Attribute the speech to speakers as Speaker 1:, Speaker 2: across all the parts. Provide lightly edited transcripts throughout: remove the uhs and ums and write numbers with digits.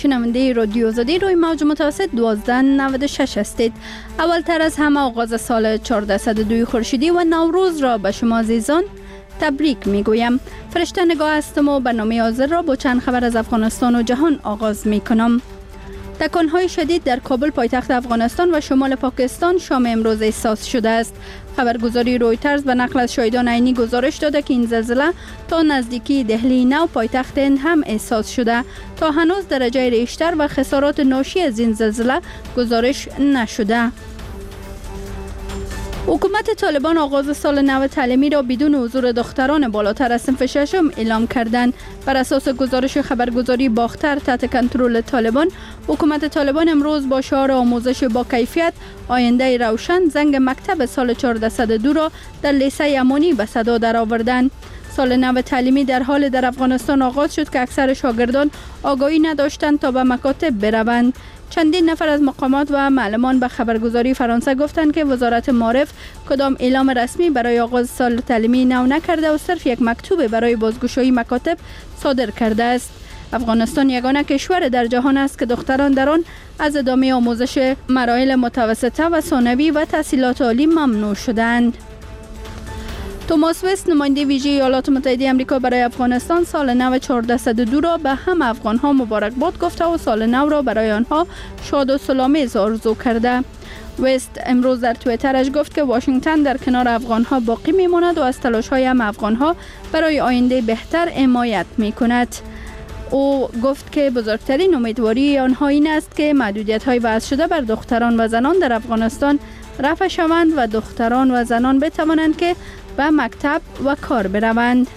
Speaker 1: شنونده رادیو آزادی روی موج متوسط 1296 هستید. اولتر از همه آغاز سال 1402 خورشیدی و نوروز را به شما عزیزان تبریک میگویم. فرشته نگاه هستم و برنامه حاضر را با چند خبر از افغانستان و جهان آغاز میکنم. تکانهای شدید در کابل پایتخت افغانستان و شمال پاکستان شام امروز احساس شده است. خبرگزاری رویترز به نقل از شاهدان عینی گزارش داده که این زلزله تا نزدیکی دهلی نو پایتخت هند هم احساس شده. تا هنوز درجه ریشتر و خسارات ناشی از این زلزله گزارش نشده. حکومت طالبان آغاز سال نو تعلیمی را بدون حضور دختران بالاتر از صنف ششم اعلام کردند. بر اساس گزارش خبرگزاری باختر تحت کنترل طالبان، حکومت طالبان امروز با شعار آموزش با کیفیت، آینده روشن، زنگ مکتب سال 1402 را در لیسه امانی به صدا درآوردند. سال نو تعلیمی در حال در افغانستان آغاز شد که اکثر شاگردان آگاهی نداشتند تا به مکاتب بروند. چندین نفر از مقامات و معلمان به خبرگزاری فرانسه گفتند که وزارت معارف کدام اعلام رسمی برای آغاز سال تعلیمی نو نکرده و صرف یک مکتوب برای بازگشایی مکاتب صادر کرده است. افغانستان یگانه کشور در جهان است که دختران در آن از ادامه آموزش مراحل متوسطه و ثانوی و تحصیلات عالی ممنوع شدند. توماس وست، نماینده ویژه ایالات متحده آمریکا برای افغانستان، سال نو 1402 را به همه افغان‌ها مبارکباد گفته و سال نو را برای آنها شاد و سال‌آمیز آرزو کرده. وست امروز در توییترش گفت که واشنگتن در کنار افغان‌ها باقی می‌ماند و از تلاش‌های همه افغان‌ها برای آینده بهتر حمایت می‌کند. او گفت که بزرگترین امیدواری آنها این است که محدودیت‌های وضع شده بر دختران و زنان در افغانستان رفع شوند و دختران و زنان بتوانند که به مکتب و کار بروند.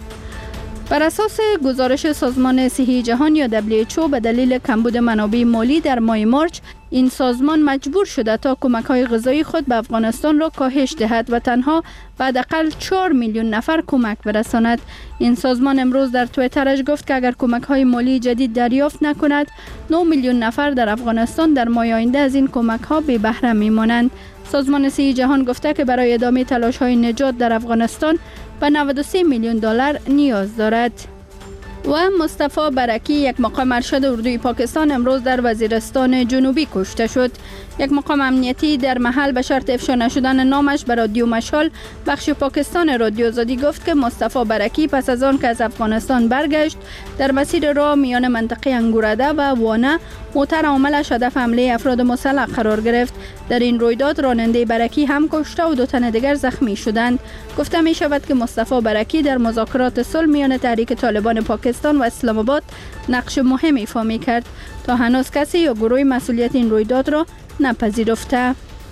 Speaker 1: بر اساس گزارش سازمان صحی جهان یا WHO، به دلیل کمبود منابع مالی در ماه مارچ این سازمان مجبور شده تا کمک‌های غذایی خود به افغانستان را کاهش دهد و تنها به حداقل 4 میلیون نفر کمک برساند. این سازمان امروز در توییترش گفت که اگر کمک‌های مالی جدید دریافت نکند، 9 میلیون نفر در افغانستان در ماه آینده از این کمک‌ها بی بهره می‌مانند. سازمان صحی جهان گفته که برای ادامه تلاش‌های نجات در افغانستان به 93 میلیون دلار نیاز دارد. و مصطفی برکی، یک مقام ارشد اردوی پاکستان، امروز در وزیرستان جنوبی کشته شد. یک مقام امنیتی در محل به شرط افشا نشدن نامش به رادیو مشال بخش پاکستان رادیو آزادی گفت که مصطفی برکی پس از آن که از افغانستان برگشت در مسیر راه میان منطقه انگورده و وانه موتر عاملش هدف حمله افراد مسلح قرار گرفت. در این رویداد راننده برکی هم کشته و 2 تن دیگر زخمی شدند. گفته می شود که مصطفی برکی در مذاکرات صلح میان تحریک طالبان پاکستان و اسلام آباد نقش مهمی ایفا می کرد. تا هنوز کسی یا گروهی مسئولیت این رویداد را نپذیرفته.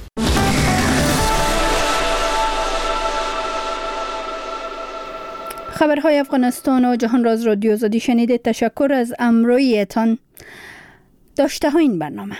Speaker 1: خبرهای افغانستان و جهان را از رادیو آزادی شنیدید. تشکر از همراهیتان. داشته ها این برنامه.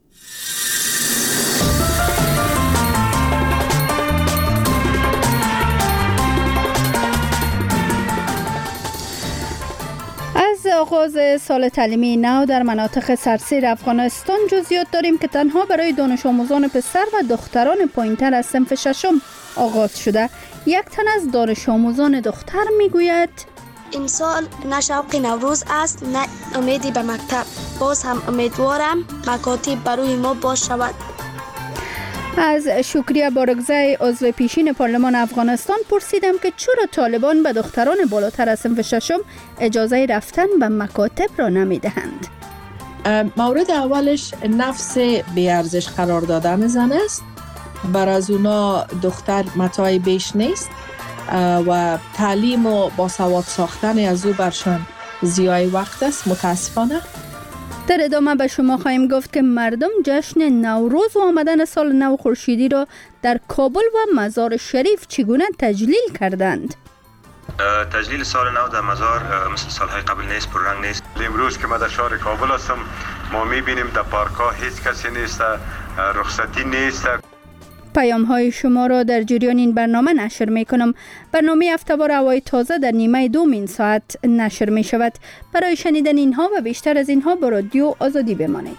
Speaker 1: از آغاز سال تعلیمی نو در مناطق سراسر افغانستان جزئیات داریم که تنها برای دانش آموزان پسر و دختران پایین‌تر از صنف ششم آغاز شده. یک تن از دانش آموزان دختر میگوید
Speaker 2: این سال نه شوق نوروز است نه امیدی به مکتب. باز هم امیدوارم مکاتب برای ما باز شود.
Speaker 1: از شکریه بارگزای عضو پیشین پارلمان افغانستان پرسیدم که چرا طالبان به دختران بالاتر از صنف ششم اجازه رفتن به مکاتب را نمیدهند.
Speaker 3: مورد اولش نفس بیارزش قرار دادن زن است. بر از اونا دختر متاع بیش نیست و تعلیم و باسواد ساختن از او برشان ضیاع وقت است. متاسفانه.
Speaker 1: در ادامه به شما خواهیم گفت که مردم جشن نوروز و آمدن سال نو خورشیدی را در کابل و مزار شریف چگونه تجلیل کردند.
Speaker 4: تجلیل سال نو در مزار مثل سالهای قبل نیست، پررنگ نیست.
Speaker 5: امروز که ما در شهر کابل هستم، ما میبینیم در پارک‌ها هیچ کسی نیست، رخصتی نیست.
Speaker 1: پیام های شما را در جریان این برنامه نشر می کنم. برنامه هفته‌وار هوای تازه در نیمه دوم این ساعت نشر می شود. برای شنیدن اینها و بیشتر از اینها با رادیو آزادی بمانید.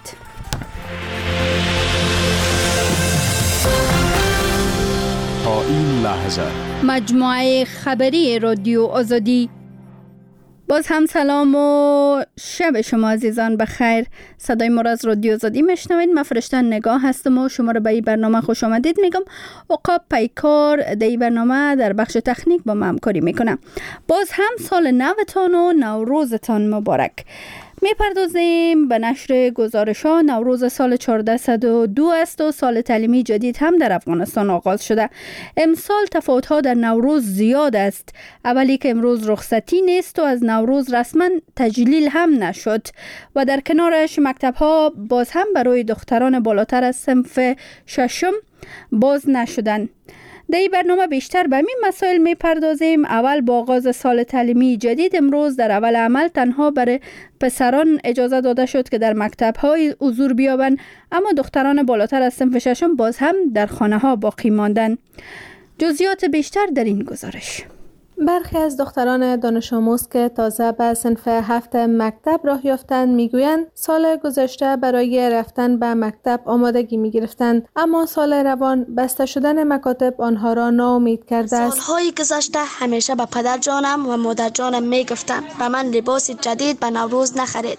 Speaker 1: تا این لحظه مجموعه خبری رادیو آزادی. باز هم سلام و شب شما عزیزان بخیر. صدای ما را از رادیو آزادی میشنوید. من فرشته نگاه هستم و شما را به این برنامه خوش آمدید میگم. عقاب پیکار در این برنامه در بخش تکنیک با من همکاری میکنم. باز هم سال نوتان و نوروزتان مبارک. میپردازیم به نشر گزارش ها. نوروز سال 1402 است و سال تعلیمی جدید هم در افغانستان آغاز شده. امسال تفاوت ها در نوروز زیاد است. اولی که امروز رخصتی نیست و از نوروز رسما تجلیل هم نشد و در کنارش مکتب ها باز هم برای دختران بالاتر از صنف ششم باز نشدن. در این برنامه بیشتر به این مسائل میپردازیم. اول با آغاز سال تعلیمی جدید امروز در اول عمل تنها برای پسران اجازه داده شد که در مکتب های حضور بیابند، اما دختران بالاتر از صنف ششم باز هم در خانه ها باقی ماندند. جزئیات بیشتر در این گزارش.
Speaker 6: برخی از دختران دانش آموز که تازه به صنف 7 مکتب راه یافتند میگویند سال گذشته برای رفتن به مکتب آمادگی میگرفتند، اما سال روان بسته شدن مکاتب آنها را ناامید کرده است.
Speaker 2: سالهای گذشته همیشه به پدر جانم و مادر جانم میگفتم به من لباس جدید به نوروز نخرید.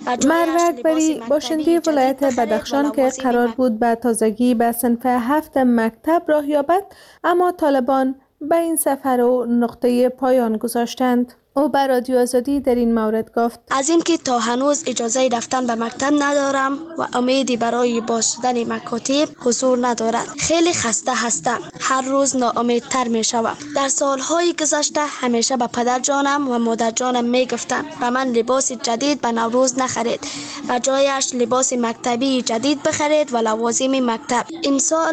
Speaker 6: مروت بری باشنده ولایت بدخشان که قرار بود به تازگی به صنف 7 مکتب راه یابد، اما طالبان به این سفر و نقطه پایان گذاشتند. او بر رادیو آزادی در این مورد گفت:
Speaker 2: از این که تا هنوز اجازه رفتن به مکتب ندارم و امیدی برای باز شدن مکاتب حضور ندارد. خیلی خسته هستم. هر روز ناامیدتر می شوم. در سالهای گذشته همیشه به پدر جانم و مادر جانم می گفتم به من لباس جدید به نوروز نخرید و جایش لباس مکتبی جدید بخرید و لوازم مکتب. امسال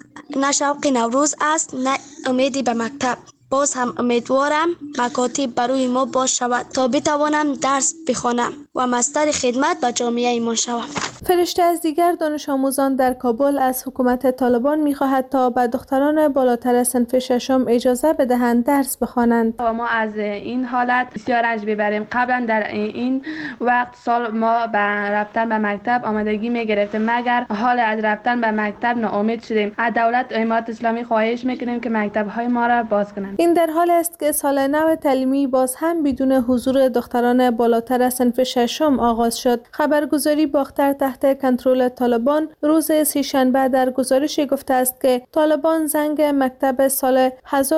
Speaker 2: نه شوق نوروز است نه امیدی به مکتب. باز هم امیدوارم مکاتب برای ما باز شود تا بتوانم درس بخوانم و مستر خدمت به جامعه ایمان شوم.
Speaker 6: فرشته از دیگر دانش آموزان در کابل از حکومت طالبان می‌خواهد تا به دختران بالاتر از صنف ششم اجازه بدهند درس بخوانند.
Speaker 7: و ما از این حالت بسیار رنج می‌بریم. قبلا در این وقت سال ما به رفتن به مکتب آمادگی می‌گرفتیم، مگر حال از رفتن به مکتب ناامید شدیم. از دولت امارت اسلامی خواهش می‌کنیم که مکتب‌های ما را باز کنند.
Speaker 6: این در حال است که سال نو تعلیمی باز هم بدون حضور دختران بالاتر از صنف ششم آغاز شد. خبرگزاری باختر تحت کنترل طالبان روز سه‌شنبه در گزارشی گفته است که طالبان زنگ مکتب سال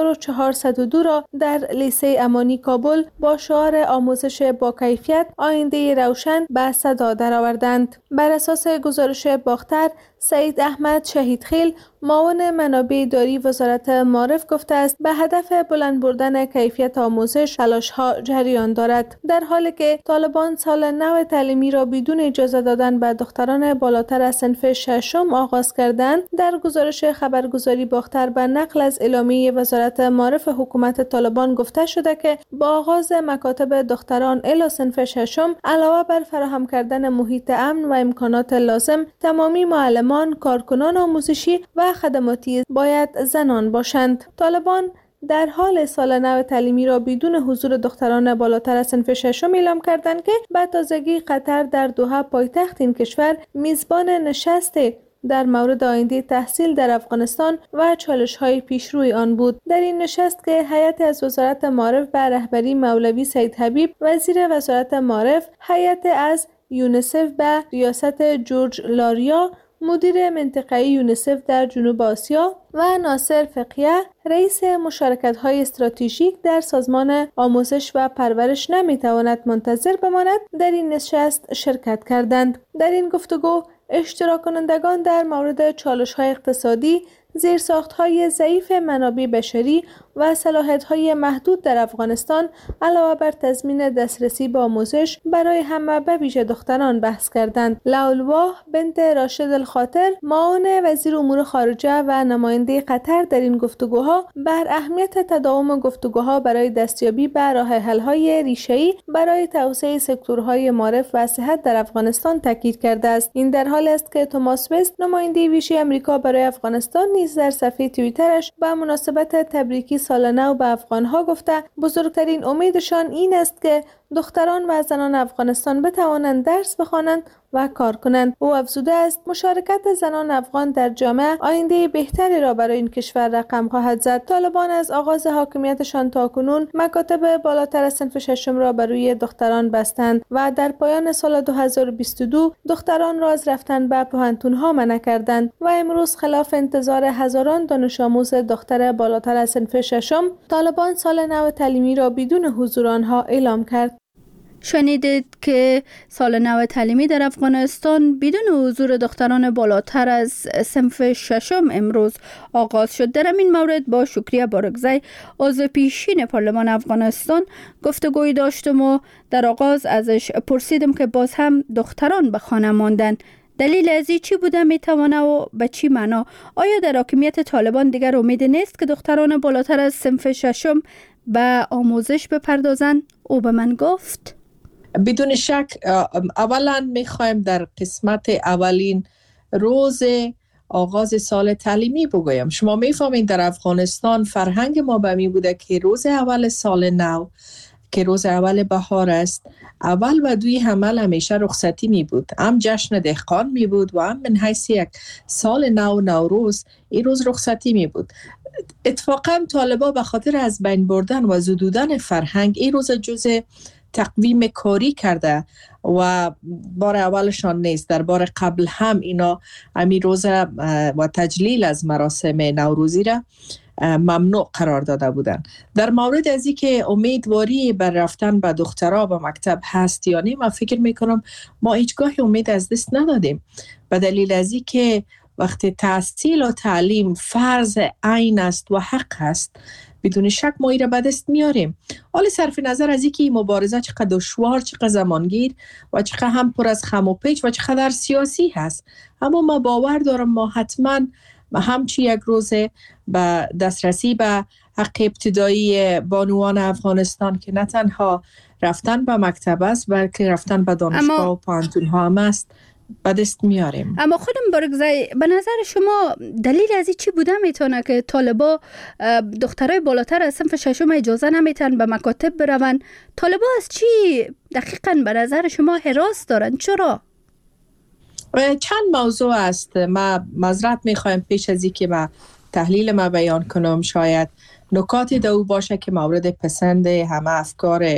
Speaker 6: 1402 را در لیسه امانی کابل با شعار آموزش با کیفیت آینده روشن به صدا درآوردند. بر اساس گزارش باختر، سعید احمد شهیدخیل معاون منابع اداری وزارت معارف گفته است به هدف بلند بردن کیفیت آموزش تلاش‌ها جریان دارد. در حالی که طالبان سال نو تعلیمی را بدون اجازه دادن به دختران بالاتر از صنف ششم آغاز کردند، در گزارش خبرگزاری باختر به نقل از اعلامیه وزارت معارف حکومت طالبان گفته شده که با آغاز مکاتب دختران الی صنف ششم علاوه بر فراهم کردن محیط امن و امکانات لازم، تمامی معلمان، کارکنان آموزشی و خدماتی باید زنان باشند. طالبان در حال سال نو تعلیمی را بدون حضور دختران بالاتر از صنف ششم اعلام کردند که به تازگی قطر در دوحه پایتخت این کشور میزبان نشست در مورد آینده تحصیل در افغانستان و چالش‌های پیشروی آن بود. در این نشست که هیئت از وزارت معارف به رهبری مولوی سید حبیب وزیر وزارت معارف، هیئت از یونیسف به ریاست جورج لاریا مدیر منطقه‌ای یونیسف در جنوب آسیا و ناصر فقیه رئیس مشارکت‌های استراتژیک در سازمان آموزش و پرورش نمی‌تواند منتظر بماند در این نشست شرکت کردند. در این گفتگو اشتراک کنندگان در مورد چالش‌های اقتصادی، زیرساخت‌های ضعیف منابع بشری و صلاحیت‌های محدود در افغانستان علاوه بر تضمین دسترسی به آموزش برای همه به ویژه دختران بحث کردند. لالواه بنت راشد الخاطر معاون وزیر امور خارجه و نماینده قطر در این گفتگوها بر اهمیت تداوم گفتگوها برای دستیابی به راه حل‌های ریشه‌ای برای توسعه سکتورهای معارف و صحت در افغانستان تاکید کرده است. این در حالی است که توماس وست نماینده ویژه آمریکا برای افغانستان نیز در صفحه توییترش به مناسبت تبریکی سال نو به افغانها گفته بزرگترین امیدشان این است که دختران و زنان افغانستان بتوانند درس بخوانند و کار کنند. او افزوده است مشارکت زنان افغان در جامعه آینده بهتری را برای این کشور رقم خواهد زد. طالبان از آغاز حاکمیتشان تاکنون مکاتب بالاتر از صنف ششم را بر روی دختران بستند و در پایان سال 2022 دختران را از رفتن به پوهنتون‌ها منع کردند و امروز خلاف انتظار هزاران دانش آموز دختر بالاتر از صنف ششم، طالبان سال نو تعلیمی را بدون حضور آنها اعلام کرد.
Speaker 1: شنیدید که سال نو تعلیمی در افغانستان بدون حضور دختران بالاتر از صنف ششم امروز آغاز شد. در این مورد با شکریه بارگزی، عضو پیشین پارلمان افغانستان، گفتگوی داشتم و در آغاز ازش پرسیدم که باز هم دختران به خانه ماندن. دلیل از این چی بوده میتوانه و به چی معنا؟ آیا در حاکمیت طالبان دیگر امید نیست که دختران بالاتر از صنف ششم به آموزش بپردازند؟ او به من گفت
Speaker 3: بدون شک اولا میخوایم در قسمت اولین روز آغاز سال تعلیمی بگویم. شما میفهمید در افغانستان فرهنگ ما به می بوده که روز اول سال نو که روز اول بهار است، اول و دوی حمل همیشه رخصتی می بود. هم جشن دهقان می بود و هم من حیث یک سال نو نوروز این روز رخصتی می بود. اتفاقا طالبا به خاطر از بین بردن و زدودن فرهنگ این روز جزء تقویم کاری کرده و بار اولشان نیست. در بار قبل هم اینا همین روز و تجلیل از مراسم نوروزی را ممنوع قرار داده بودند. در مورد از این که امیدواری بر رفتن به دخترها به مکتب هست یا نه، من فکر میکنم ما هیچگاه امید از دست ندادیم، به دلیل از این که وقتی تحصیل و تعلیم فرض عین است و حق است، بدون شک ما ایره به دست میاریم. حالا صرف نظر از اینکه این مبارزه چقدر دشوار، چقدر زمانگیر و چقدر هم پر از خم و پیچ و چقدر سیاسی هست، اما ما باور دارم ما حتما همچی یک روزه به دسترسی به حق ابتدایی بانوان افغانستان که نه تنها رفتن به مکتب است بلکه رفتن به دانشگاه و پانتون ها هم است به دست میاریم.
Speaker 1: اما خودم بارگزی، به نظر شما دلیل از این چی بوده میتونه که طالبا دخترای بالاتر از صنف ششم اجازه نمیتن به مکاتب برون؟ طالبا از چی دقیقاً به نظر شما هراس دارن؟ چرا؟
Speaker 3: چند موضوع است. ما معذرت میخوایم پیش از این که ما تحلیل ما بیان کنم، شاید نکات دو باشه که مورد پسند همه افکار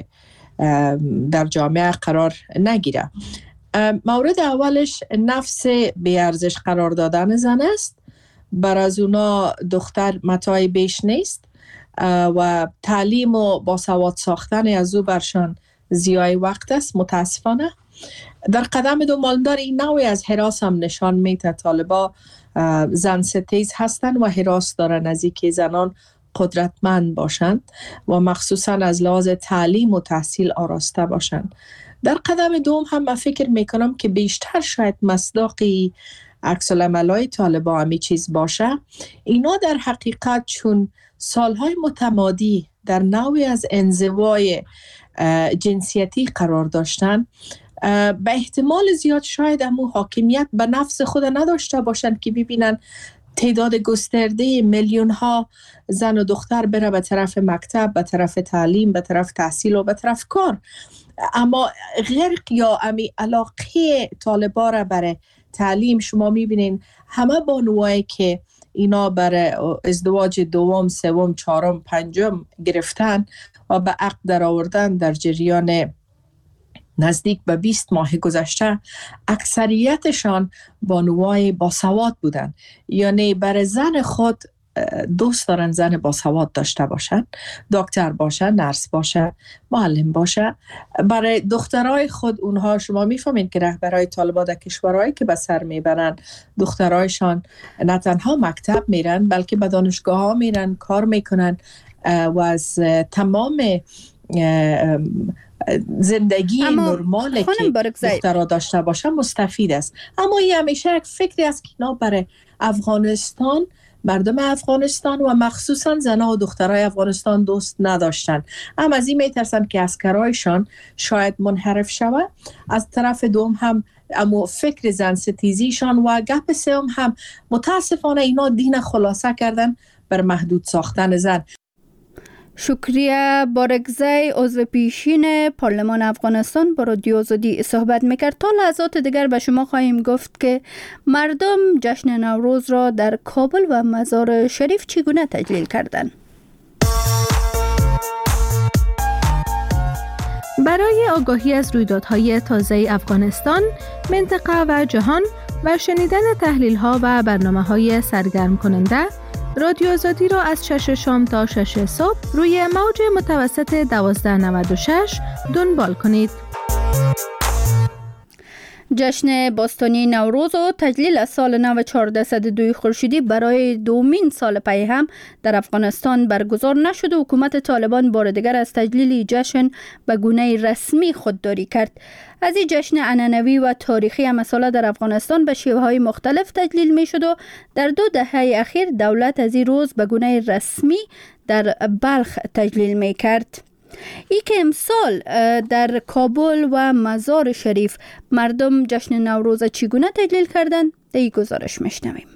Speaker 3: در جامعه قرار نگیره. مورد اولش نفس بیارزش قرار دادن زن است. بر از اونا دختر متاع بیش نیست و تعلیم و باسواد ساختن از او برشان ضیاع وقت است. متاسفانه در قدم دو مالدار این نوعی از هراس هم نشان میده. طالبا زن ستیز هستند و هراس دارن از اینکه زنان قدرتمند باشند و مخصوصا از لحاظ تعلیم و تحصیل آراسته باشند. در قدم دوم هم من فکر میکنم که بیشتر شاید مصداقی عکس العملای طالبا همی چیز باشه. اینا در حقیقت چون سالهای متمادی در نوعی از انزوای جنسیتی قرار داشتن، به احتمال زیاد شاید همون حاکمیت به نفس خود نداشته باشند که ببینن تعداد گسترده میلیون ها زن و دختر بره به طرف مکتب، به طرف تعلیم، به طرف تحصیل و به طرف کار. اما غرق یا علاقه طالبا را برای تعلیم شما میبینین همه بانوایی که اینا برای ازدواج دوم، سوم، چهارم، پنجم گرفتن و به عقد در آوردن در جریان نزدیک به 20 ماه گذشته، اکثریتشان بانوای باسواد بودن. یعنی برای زن خود دوست دارن زن باسواد داشته باشن، دکتر باشه، نرس باشه، معلم باشه. برای دخترای خود اونها شما میفهمین که رهبرای طالبان در کشورهایی که به سر میبرن، دخترایشان نه تنها مکتب میرن بلکه به دانشگاه ها میرن، کار میکنن و از تمام زندگی نرماله که دخترها داشته باشن مستفید است. اما این همیشه یک فکری است که اینا برای افغانستان، مردم افغانستان و مخصوصا زنها و دخترای افغانستان دوست نداشتن. اما از این میترسن که عسکرایشان شاید منحرف شود. از طرف دوم هم اما فکر زن ستیزیشان و گپ سوم هم متاسفانه اینا دین خلاصه کردن بر محدود ساختن زن.
Speaker 1: شکریه بارگزی عضو پیشین پارلمان افغانستان با رادیو آزادی صحبت میکرد. تا لحظات دیگر به شما خواهیم گفت که مردم جشن نوروز را در کابل و مزار شریف چگونه تجلیل کردند.
Speaker 6: برای آگاهی از رویدادهای تازه افغانستان، منطقه و جهان و شنیدن تحلیل‌ها و برنامه‌های سرگرم کننده، رادیو آزادی را از 6 شام تا 6 صبح روی موج متوسط 1296 دنبال کنید.
Speaker 1: جشن باستانی نوروز و تجلیل از سال نو 1402 خورشیدی برای دومین سال پی هم در افغانستان برگزار نشد و حکومت طالبان بار دیگر از تجلیل جشن به گونه رسمی خودداری کرد. از این جشن عنعنوی و تاریخی مساله در افغانستان به شیوه‌های مختلف تجلیل می شد و در 2 دهه اخیر دولت از این روز به گونه رسمی در بلخ تجلیل می کرد. ای که امسال در کابل و مزار شریف مردم جشن نوروز چگونه تجلیل کردند، در این گزارش میشنویم.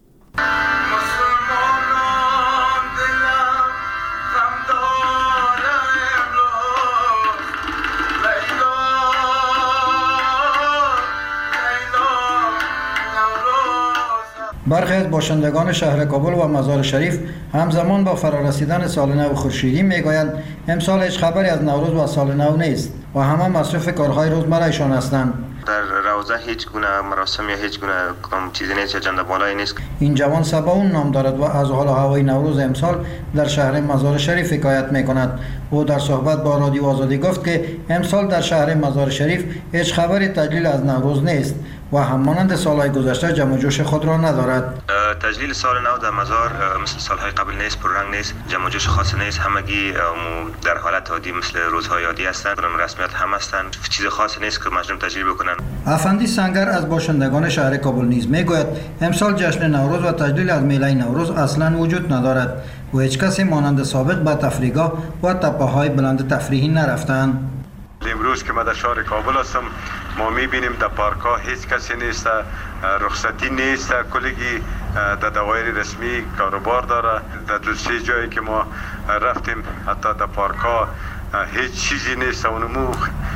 Speaker 8: برخی از باشندگان شهر کابل و مزار شریف همزمان با فرارسیدن سال نو خورشیدی میگویند امسال هیچ خبری از نوروز و سال نو نیست و همه مصروف کارهای روزمرهشان هستند.
Speaker 4: در روزه هیچ گونه مراسم یا هیچ گونه چیزی نیست یا جنده بالایی نیست.
Speaker 8: این جوان سباون نام دارد و از حال و هوای نوروز امسال در شهر مزار شریف حکایت میکند. او در صحبت با رادیو آزادی گفت که امسال در شهر مزار شریف هیچ خبری تجلیل از نوروز نیست و همانند سالهای گذشته جمع و جوش خود را ندارد.
Speaker 4: تجلیل سال نو در مزار مثل سالهای قبل نیست، پررنگ نیست، جمع و جوش خاصی نیست، همگی در حالت عادی مثل روزهای عادی هستند، رسمیت هم هستند، چیز خاصی نیست که مردم تجلیل بکنن.
Speaker 8: افندی سنگر از باشندگان شهر کابل نیز میگوید امسال جشن نوروز و تجلیل از میله نوروز اصلا وجود ندارد و هیچ کسی مانند سابق به تفریحگاه و تپه‌های بلند تفریحی نرفتند.
Speaker 5: امروز که ما در شهر کابل هستم، ما میبینیم در پارک ها هیچ کسی نیست، رخصتی نیست، کلگی در دوایر رسمی کاروبار داره. در 2-3 جایی که ما رفتیم حتی در پارک ها هیچ چیزی نیست، اونمو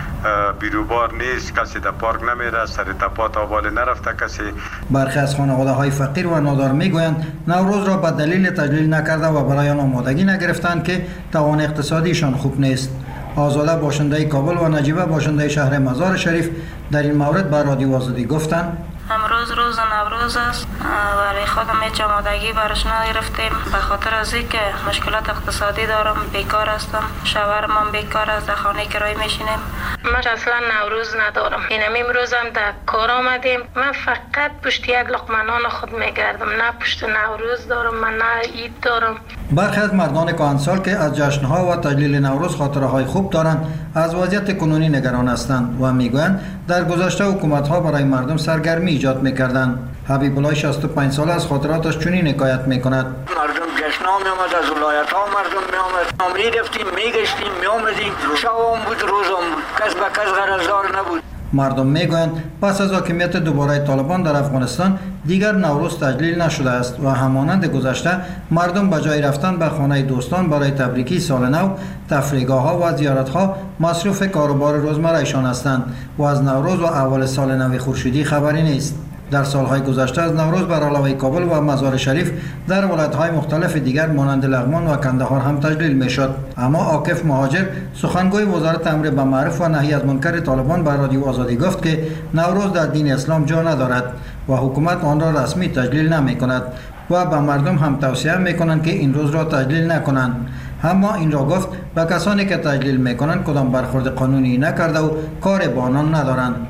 Speaker 5: بیروبار نیست، کسی در پارک نمیره، سر تپات آبال نرفته کسی.
Speaker 8: برخی از خانواده های فقیر و نادار میگویند نوروز را به دلیل تجلیل نکرده و برای آن آمادگی نگرفتند که توان اقتصادیشان خوب نیست. آزاده باشنده کابل و نجیبه باشنده شهر مزار شریف در این مورد به رادیو آزادی گفتند
Speaker 9: امروز روز نوروز است ولی خودم هیچ آمادگی براش نگرفتیم به خاطر از اینکه مشکلات اقتصادی دارم، بیکار هستم، شوهرم هم بیکار است، در خانه کرایه میشینیم. من اصلا نوروز ندارم. اینم امروز هم در کار آمدیم. من فقط پشت یک لقمه نان خود میگردم، نه پشت نوروز دارم، من نه عید دارم.
Speaker 8: برخی از مردان کهنسال که از جشن‌ها و تجلیل نوروز خاطره‌های خوب دارند از وضعیت کنونی نگران هستند و میگویند در گذشته حکومت‌ها برای مردم سرگرمی ایجاد می‌کردند. حبیب الله 65 ساله از خاطراتش چنین حکایت می‌کند.
Speaker 10: مردم جشن‌ها می‌آمد، از ولایت‌ها مردم می‌آمد، می‌رفتیم، می‌گشتیم، می‌آمدیم، شبام بود، روزم بود، کس به کس غرضدار نبود.
Speaker 8: مردم میگویند پس از حاکمیت دوباره طالبان در افغانستان دیگر نوروز تجلیل نشده است و همانند گذشته مردم به جای رفتن به خانه دوستان برای تبریکی سال نو، تفریحگاه‌ها و زیارت‌ها مصروف کاروبار روزمره‌شان هستند و از نوروز و اول سال نو خورشیدی خبری نیست. در سالهای گذشته از نوروز بر علاوه کابل و مزار شریف در ولایت‌های مختلف دیگر مانند لغمان و کندهار هم تجلیل می‌شد. اما عاکف مهاجر سخنگوی وزارت امر به معروف و نهی از منکر طالبان بر رادیو آزادی گفت که نوروز در دین اسلام جا ندارد و حکومت آن را رسمی تجلیل نمی‌کند و به مردم هم توصیه می‌کنند که این روز را تجلیل نکنند. اما این را گفت به کسانی که تجلیل می‌کنند کدام برخورد قانونی نکرده و کار با آنان ندارند.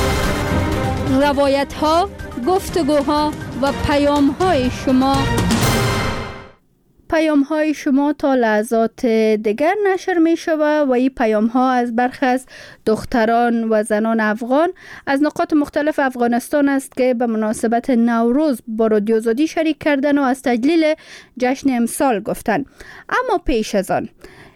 Speaker 1: روایت ها، گفتگوها و پیام های شما تا لحظات دیگر نشر می شود و این پیام ها از برخی از دختران و زنان افغان از نقاط مختلف افغانستان است که به مناسبت نوروز با رادیو آزادی شریک کردن و از تجلیل جشن امسال گفتند. اما پیش از آن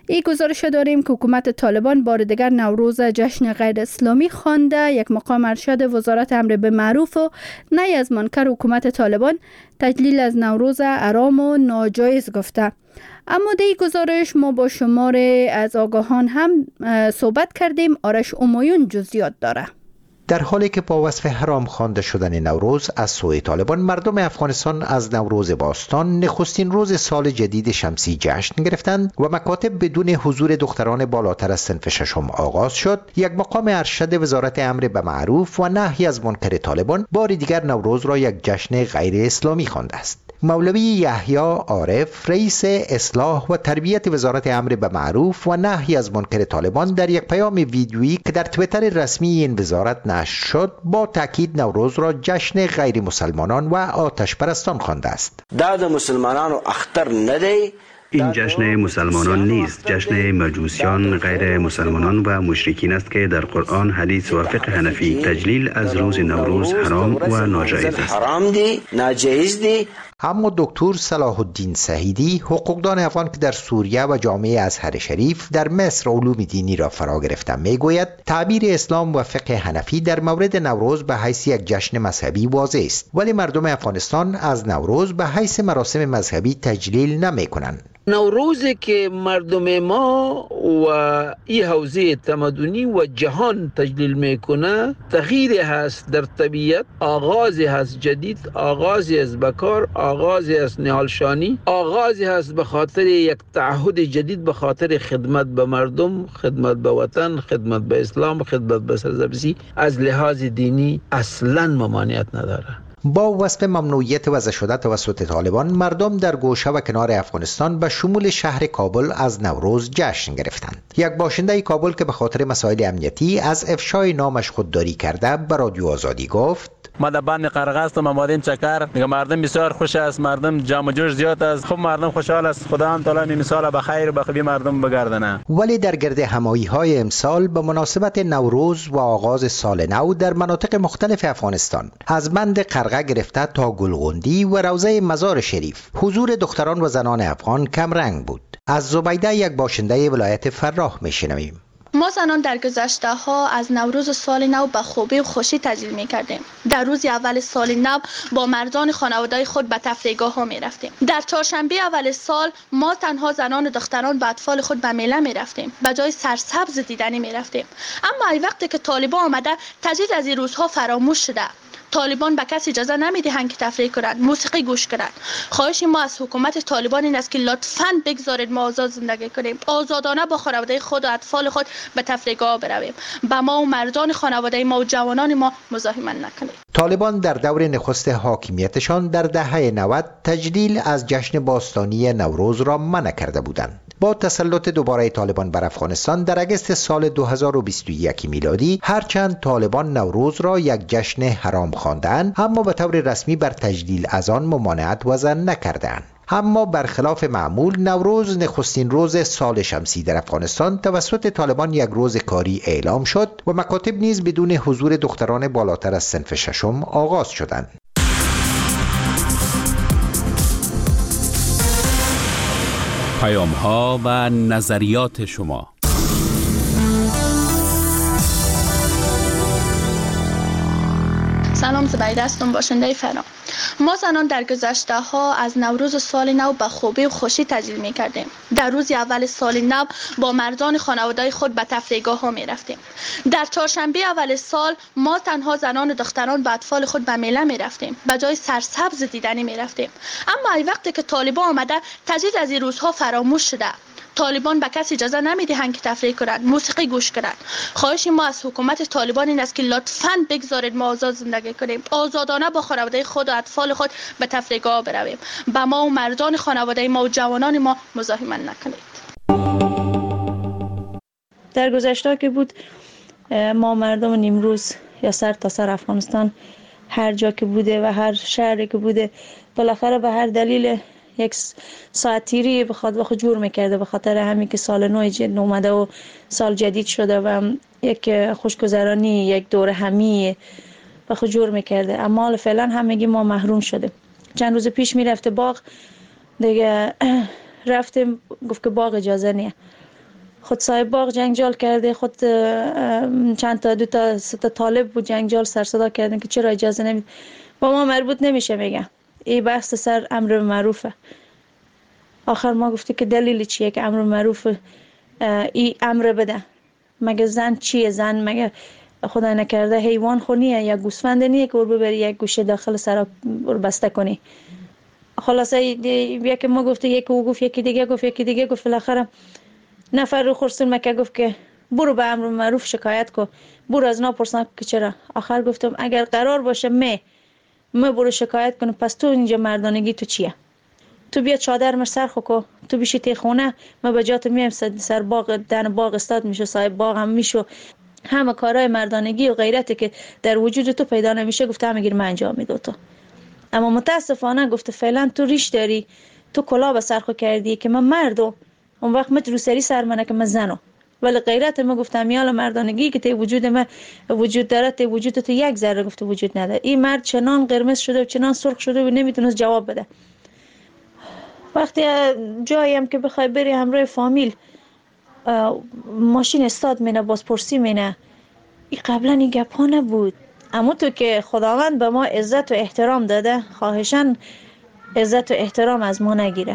Speaker 1: این گزارش داریم که حکومت طالبان بار دیگر نوروز جشن غیر اسلامی خوانده. یک مقام ارشد وزارت امر به معروف و نهی از منکر حکومت طالبان تجلیل از نوروز حرام و ناجایز گفته. اما در این گزارش ما با شمار از آگاهان هم صحبت کردیم. آرش امایون جزئیات داره.
Speaker 11: در حالی که با وصف حرام خوانده شدن نوروز از سوی طالبان، مردم افغانستان از نوروز باستان نخستین روز سال جدید شمسی جشن گرفتند و مکاتب بدون حضور دختران بالاتر از صنف ششم آغاز شد. یک مقام ارشد وزارت امر به معروف و نهی از منکر طالبان بار دیگر نوروز را یک جشن غیر اسلامی خوانده است. مولوی یحیی عارف، رئیس اصلاح و تربیت وزارت امر به معروف و نهی از منکر طالبان، در یک پیام ویدیویی که در توییتر رسمی این وزارت نشر شد با تاکید نوروز را جشن غیر مسلمانان و آتش پرستان خوانده است.
Speaker 12: داد مسلمانان اختر نده،
Speaker 13: این جشن مسلمانان نیست، جشن مجوسیان، غیر مسلمانان و مشرکین است که در قرآن، حدیث و فقه حنفی تجلیل از روز نوروز حرام و ناجایز است.
Speaker 12: حرام دی، ناجایز دی.
Speaker 11: اما دکتر صلاح الدین سهیدی، حقوقدان افغان که در سوریه و جامعه ازهر شریف در مصر علوم دینی را فرا گرفته، میگوید تعبیر اسلام و فقه حنفی در مورد نوروز به حیث یک جشن مذهبی واضح است، ولی مردم افغانستان از نوروز به حیث مراسم مذهبی تجلیل نمی‌کنند.
Speaker 14: نوروزی که مردم ما و این حوزه تمدنی و جهان تجلیل میکنه تغییری هست در طبیعت، آغازی هست جدید، آغازی از بکار، آغازی از نهالشانی، آغازی هست به خاطر یک تعهد جدید، به خاطر خدمت به مردم، خدمت به وطن، خدمت به اسلام، خدمت به سرزمینی. از لحاظ دینی اصلا ممانعت نداره.
Speaker 11: با وصف ممنوعیت وضع شده توسط طالبان، مردم در گوشه و کنار افغانستان به شمول شهر کابل از نوروز جشن گرفتند. یک باشنده کابل که به خاطر مسائل امنیتی از افشای نامش خودداری کرده به رادیو آزادی گفت:
Speaker 15: ما در بند قرقه هستم، آمادیم چکر. میگم مردم بسیار خوش است، مردم جمع جوش زیاد است، خب مردم خوشحال است. خدا هم تعالی امسال به خیر و به خوبی مردم بگردانه.
Speaker 11: ولی در گرد همایی های امسال به مناسبت نوروز و آغاز سال نو در مناطق مختلف افغانستان، از بند قرقه گرفته تا گلغندی و روضه مزار شریف، حضور دختران و زنان افغان کم رنگ بود. از زبیده، یک باشنده ولایت فراه، میشنویم.
Speaker 16: ما زنان در گذشته ها از نوروز سال نو به خوبی و خوشی تجلیل می کردیم. در روز اول سال نو با مردان خانواده خود به تفریحگاه ها می رفتیم. در چهارشنبه اول سال ما تنها زنان و دختران با اطفال خود به میله می رفتیم. به جای سرسبز دیدنی می رفتیم. اما ای وقتی که طالبان آمده تجلیل از این روزها فراموش شده. طالبان به کسی اجازه نمیدهند که تفریح کنند، موسیقی گوش کنند. خواهش ما از حکومت طالبان این است که لطفاً بگذارید ما آزاد زندگی کنیم، آزادانه با خانواده خود و اطفال خود به تفریحگاه برویم. به ما و مردان خانواده ما و جوانان ما مزاحمت نکنید.
Speaker 11: طالبان در دور نخست حاکمیتشان در دهه 90 تجلیل از جشن باستانی نوروز را منع کرده بودند. با تسلط دوباره طالبان بر افغانستان در اگست سال 2021 میلادی، هرچند طالبان نوروز را یک جشن حرام خواندند، اما به طور رسمی بر تجلیل از آن ممانعت وضع نکردند. اما برخلاف معمول، نوروز نخستین روز سال شمسی در افغانستان توسط طالبان یک روز کاری اعلام شد و مکاتب نیز بدون حضور دختران بالاتر از صنف ششم آغاز شدند.
Speaker 17: پیام‌ها و نظریات شما.
Speaker 16: سلام، زبیده هستم، باشنده فرام. ما زنان در گذشته ها از نوروز سال نو به خوبی و خوشی تجلیل می کردیم. در روز اول سال نو با مردان خانواده خود به تفریحگاه ها می رفتیم. در چهارشنبه اول سال ما تنها زنان و دختران با اطفال خود به میله می رفتیم. به جای سرسبز دیدنی می رفتیم. اما ای وقتی که طالبان آمده تجلیل از این روزها فراموش شده. طالبان به کسی اجازه نمیدهند که تفریح کنند، موسیقی گوش کنند. خواهش ما از حکومت طالبان این است که لطفاً بگذارید ما آزاد زندگی کنیم، آزادانه با خانواده خود و اطفال خود به تفریحگاه برویم. به ما و مردان خانواده ما و جوانان ما مزاحمت نکنید.
Speaker 18: در گذشته که بود، ما مردم نیمروز یا سر تا سر افغانستان هر جا که بوده و هر شهری که بوده، بالاخره به هر دلیل یک ساعت تیری بخواد جور میکرده، به خاطر همین که سال نو اومده و سال جدید شده و یک خوشگذرانی، یک دور همی بخواد جور میکرده. اما حالا فعلا همگی ما محروم شده. چند روز پیش میرفته باغ دیگه، رفتیم گفت که باغ اجازه نیه. خود صاحب باغ جنجال کرده، خود چند تا 2 تا 3 تا طالب بود جنجال سر صدا کردن که چرا اجازه نمید. با ما مربوط نمیشه. میگم این بحث سر امر معروفه. آخر ما گفته که دلیل چیه که امر معروف این امر بده؟ مگه زن چیه؟ زن مگه خدا نکرده حیوان خونیه یا گوسفند نیه که ببری یک گوشه داخل سر بسته کنی؟ خلاصه یکی ما گفته، یکی او گفت، یکی دیگه گفت، یکی دیگه گفت. بالاخره نفر رو خورسون مکه گفت که برو به امر معروف شکایت کن، برو از نا پرسن که چرا. آخر گفتم اگر قرار باشه ما برو شکایت کنم، پس تو اینجا مردانگی تو چیه؟ تو بیا چادر مر سر خو، تو بشی تی خونه، ما به جات میایم سر باغ دن باغ استاد میشه، صاحب باغ هم میشو، همه کارهای مردانگی و غیرتی که در وجود تو پیدا نمیشه گفته همه گیر من انجام میدم تو. اما متاسفانه گفته فعلا تو ریش داری، تو کلا به سرخو کردی که من مردم، اون وقت مت رو سری سر منه که من زنم. ولی غیرت ما گفتم میال مردانگی که تی وجود ما وجود داره، تی وجود تو یک ذره گفته وجود نداره. این مرد چنان قرمز شده و چنان سرخ شده و نمیتونه جواب بده. وقتی جایی هم که بخوای بری همراه فامیل، ماشین استاد مینه، بازپرسی مینه، این قبلا این گپ ها نبود. اما تو که خداوند به ما عزت و احترام داده، خواهشاً عزت و احترام از ما نگیره.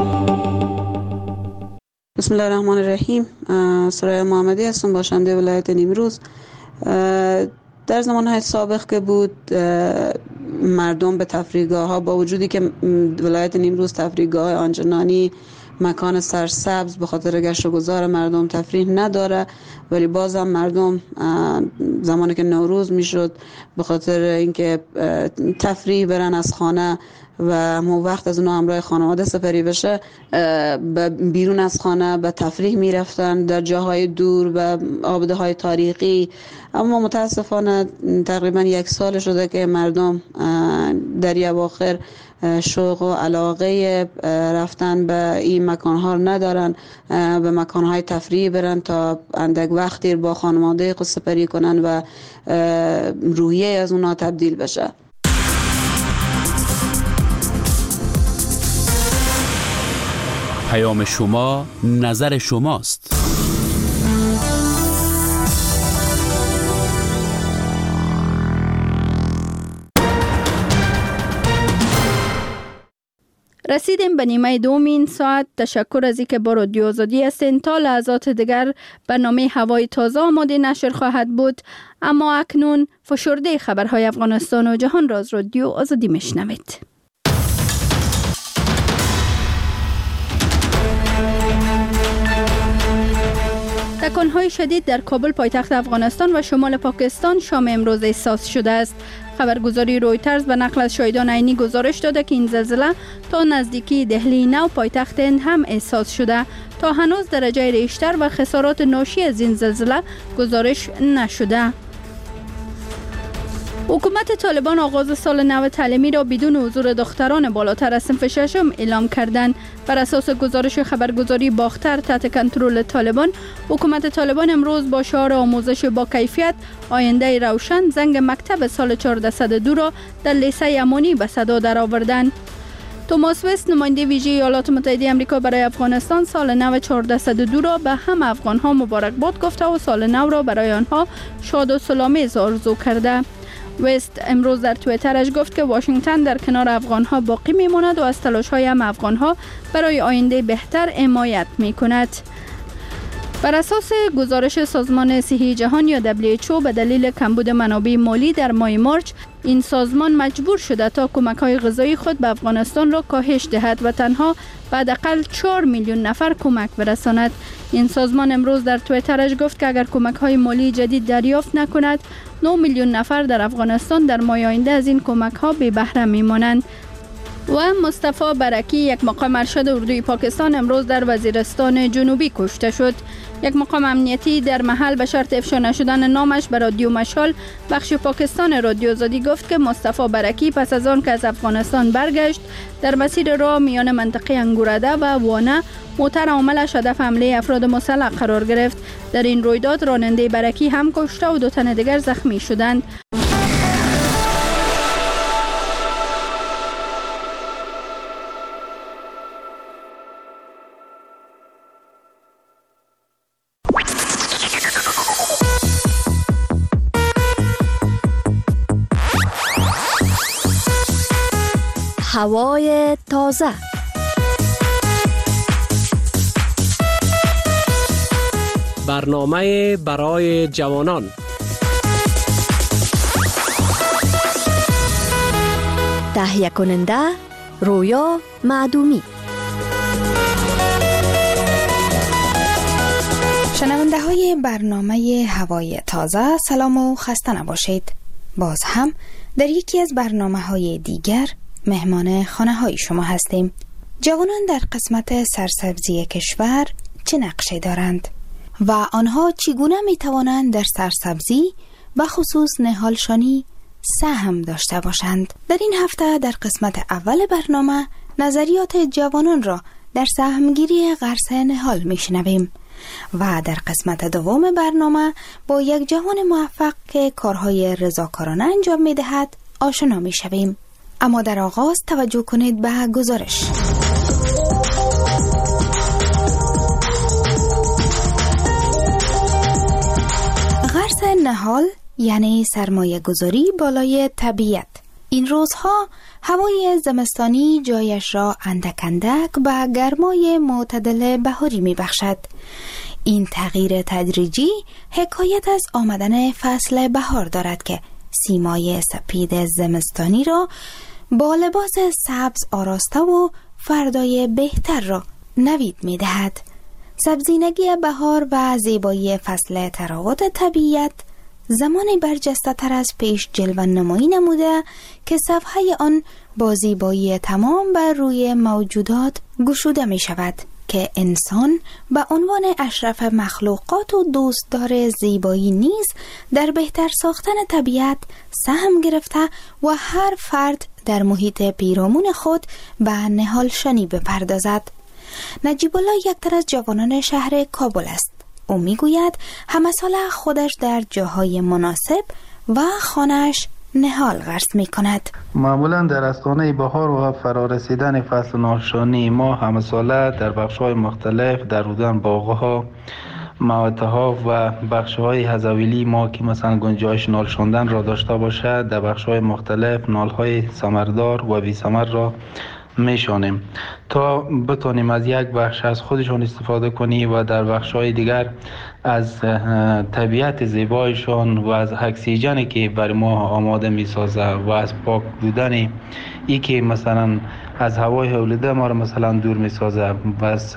Speaker 19: بسم الله الرحمن الرحیم. سرای محمدی هستم، باشنده ولایت نیمروز. در زمانهای سابق که بود مردم به تفریحگاه ها، با وجودی که ولایت نیمروز تفریحگاه آنچنانی مکان سرسبز به خاطر گشت و گذار مردم تفریح نداره، ولی بازم مردم زمانی که نوروز میشد به خاطر اینکه تفریح برن از خانه و همون وقت از اونها همراه خانواده سپری بشه، بیرون از خانه به تفریح میرفتن در جاهای دور و آباده‌های تاریخی. اما متاسفانه تقریبا 1 سال شده که مردم در اواخر شوق و علاقه رفتن به این مکانها رو ندارن، به مکانهای تفریح برن تا اندک وقتی با خانواده خود سپری کنن و روحیه از اونها تبدیل بشه.
Speaker 17: پیام شما، نظر شماست.
Speaker 1: رسیدیم به نیمه دوم این ساعت. تشکر از اینکه با رادیو آزادی هستین. تا لحظات دیگر برنامه هوای تازه آماده نشر خواهد بود. اما اکنون فشرده خبرهای افغانستان و جهان را از رادیو آزادی میشنوید. تکانهای شدید در کابل پایتخت افغانستان و شمال پاکستان شام امروز احساس شده است. خبرگزاری رویترز به نقل از شاهدان عینی گزارش داده که این زلزله تا نزدیکی دهلی نو پایتخت هند هم احساس شده. تا هنوز درجه ریشتر و خسارات ناشی از این زلزله گزارش نشده. حکومت طالبان آغاز سال نو تعلیمی را بدون حضور دختران بالاتر از صنف ششم اعلام کردند. بر اساس گزارش خبرگزاری باختر تحت کنترل طالبان، حکومت طالبان امروز با شعار آموزش با کیفیت، آینده روشن، زنگ مکتب سال 1402 را در لیسه امانی به صدا درآوردند. توماس وست، نماینده ویژه ایالات متحده آمریکا برای افغانستان، سال نو 1402 را به همه افغان‌ها مبارکباد گفته و سال نو را برای آنها شاد و سلام‌آمیز آرزو کرده. وست امروز در توییترش گفت که واشنگتن در کنار افغان‌ها باقی می‌ماند و از تلاش‌های هم افغان‌ها برای آینده بهتر حمایت می‌کند. بر اساس گزارش سازمان صحی جهان یا WHO، به دلیل کمبود منابع مالی در ماه مارچ این سازمان مجبور شده تا کمک‌های غذایی خود به افغانستان را کاهش دهد و تنها به حداقل 4 میلیون نفر کمک برساند. این سازمان امروز در توییترش گفت که اگر کمک‌های مالی جدید دریافت نکند، 9 میلیون نفر در افغانستان در ماه آینده از این کمک‌ها بی بهره می‌مانند. و مصطفی برکی، یک مقام ارشد اردوی پاکستان، امروز در وزیرستان جنوبی کشته شد. یک مقام امنیتی در محل به شرط افشا نشدن نامش به رادیو مشال بخش پاکستان رادیو آزادی گفت که مصطفی برکی پس از آن که از افغانستان برگشت، در مسیر راه میان منطقه انگورده و وانه موتر عاملش هدف حمله افراد مسلح قرار گرفت. در این رویداد راننده برکی هم کشته و 2 تن دیگر زخمی شدند.
Speaker 20: هوای تازه.
Speaker 21: برنامه برای جوانان.
Speaker 20: تهیه کننده رویا معدومی.
Speaker 22: شنونده های برنامه هوای تازه، سلام و خسته نباشید. باز هم در یکی از برنامه های دیگر مهمان خانه های شما هستیم. جوانان در قسمت سرسبزی کشور چه نقشی دارند و آنها چگونه می توانند در سرسبزی و خصوص نهالشانی سهم داشته باشند؟ در این هفته در قسمت اول برنامه نظریات جوانان را در سهمگیری غرس نهال می شنویم و در قسمت دوم برنامه با یک جوان موفق که کارهای رضاکارانه انجام می دهد آشنا می شویم. اما در آغاز توجه کنید به گزارش. غرس نهال یعنی سرمایه گذاری بالای طبیعت. این روزها هوای زمستانی جایش را اندک اندک به گرمای معتدل بهاری می بخشد. این تغییر تدریجی حکایت از آمدن فصل بهار دارد که سیمای سپید زمستانی را با لباس سبز آراسته و فردای بهتر را نوید می دهد. سبزینگی بهار و زیبایی فصل تراوت طبیعت زمانی برجسته تر از پیش جلوه نمایی نموده که صفحه آن با زیبایی تمام بر روی موجودات گشوده می شود که انسان به عنوان اشرف مخلوقات و دوستدار زیبایی نیز در بهتر ساختن طبیعت سهم گرفته و هر فرد در محیط پیرامون خود به نهالشانی بپردازد. نجیب الله یکتر از جوانان شهر کابل است. او میگوید همه سال خودش در جاهای مناسب و خانه‌اش نهال غرس می کند.
Speaker 23: معمولا در استانه بهار و فرارسیدن فصل نهالشانی ما همه ساله در بخش‌های مختلف در رودن باغ‌ها، موته‌ها و بخش‌های حزویلی ما که مثلا گنجایش نال شوندن را داشته باشد در بخش‌های مختلف نال‌های ثمردار و بی ثمر را میشانیم تا بتونیم از یک بخش از خودشون استفاده کنیم و در بخش‌های دیگر از طبیعت زیبایشان و از اکسیژنی که برای ما آماده میسازه و از پاک بودن ای که مثلا از هوای آلوده ما را مثلا دور میسازه. بس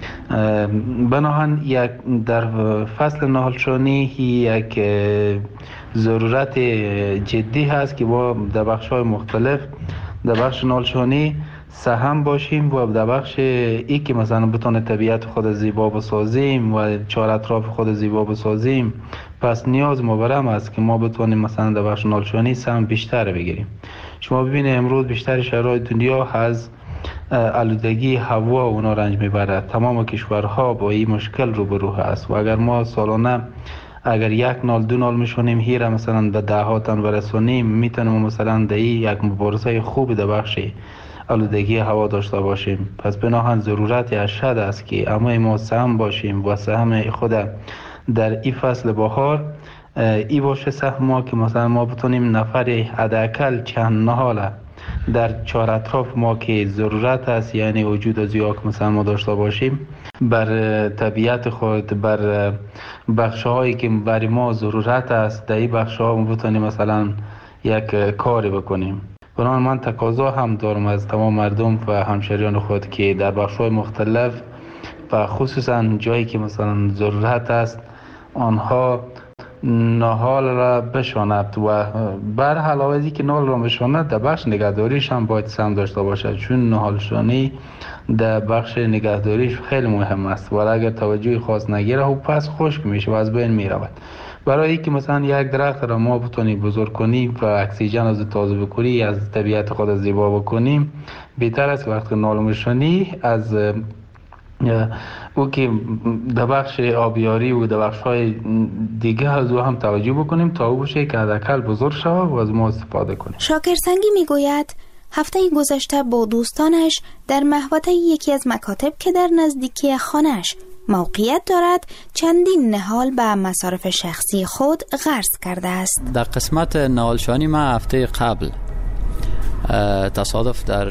Speaker 23: بناهن یک در فصل نهالشانی یک ضرورت جدی هست که با در بخش‌های مختلف در بخش نهالشانی سهم باشیم و در بخش ای که مثلا بتونه طبیعت خود زیبا بسازیم و چهار اطراف خود زیبا بسازیم. پس نیاز ما برام است که ما بتونیم مثلا در بخش نهالشانی سهم بیشتر بگیریم. شما ببینید امروز بیشتر شهرهای دنیا از آلودگی هوا اونا رنج میبرد. تمام کشورها با این مشکل روبرو هست و اگر ما سالانه اگر یک نال دو نال میشونیم هیره مثلا به دهاتن برسونیم میتونیم مثلا در یک مبارزه خوب در بخش آلودگی هوا داشته باشیم. پس بناهن ضرورت اشد است که همه ما سهم باشیم و سهم خود در این فصل بهار ای باشه سهم ما که مثلا ما بتونیم نفر حداقل چند نهال در چهار اطراف ما که ضرورت است یعنی وجود زیاد مثلا ما داشته باشیم بر طبیعت خود بر بخش‌هایی که برای ما ضرورت است در این بخش‌ها ما بتونیم مثلا یک کاری بکنیم. بنابراین من تقاضا هم دارم از تمام مردم و همشهریان خود که در بخش‌های مختلف و خصوصا جایی که مثلا ضرورت است آنها نهال را بشاند و بر علاوه از اینکه نهال را بشاند در بخش نگهداریش هم باید سهم داشته باشد، چون نهالشانی در بخش نگهداریش خیلی مهم است و اگر توجه خاص نگیره و پس خشک میشه و از بین میرود. برای اینکه مثلا یک درخت را ما بتونیم بزرگ کنیم و اکسیژن از تازه بکنی از طبیعت خود زیبا بکنیم بهتر است وقتی نهالشانی از او که در بخش آبیاری و در بخش‌های دیگه از او هم توجه بکنیم تا او بشه که حداقل بزرگ شود و از ما استفاده کنیم.
Speaker 22: شاکر سنگی میگوید هفته گذشته با دوستانش در محوطه یکی از مکاتب که در نزدیکی خانه‌اش موقعیت دارد چندین نهال به مصارف شخصی خود غرس کرده است.
Speaker 24: در قسمت نهالشانی ما هفته قبل
Speaker 2: تصادف در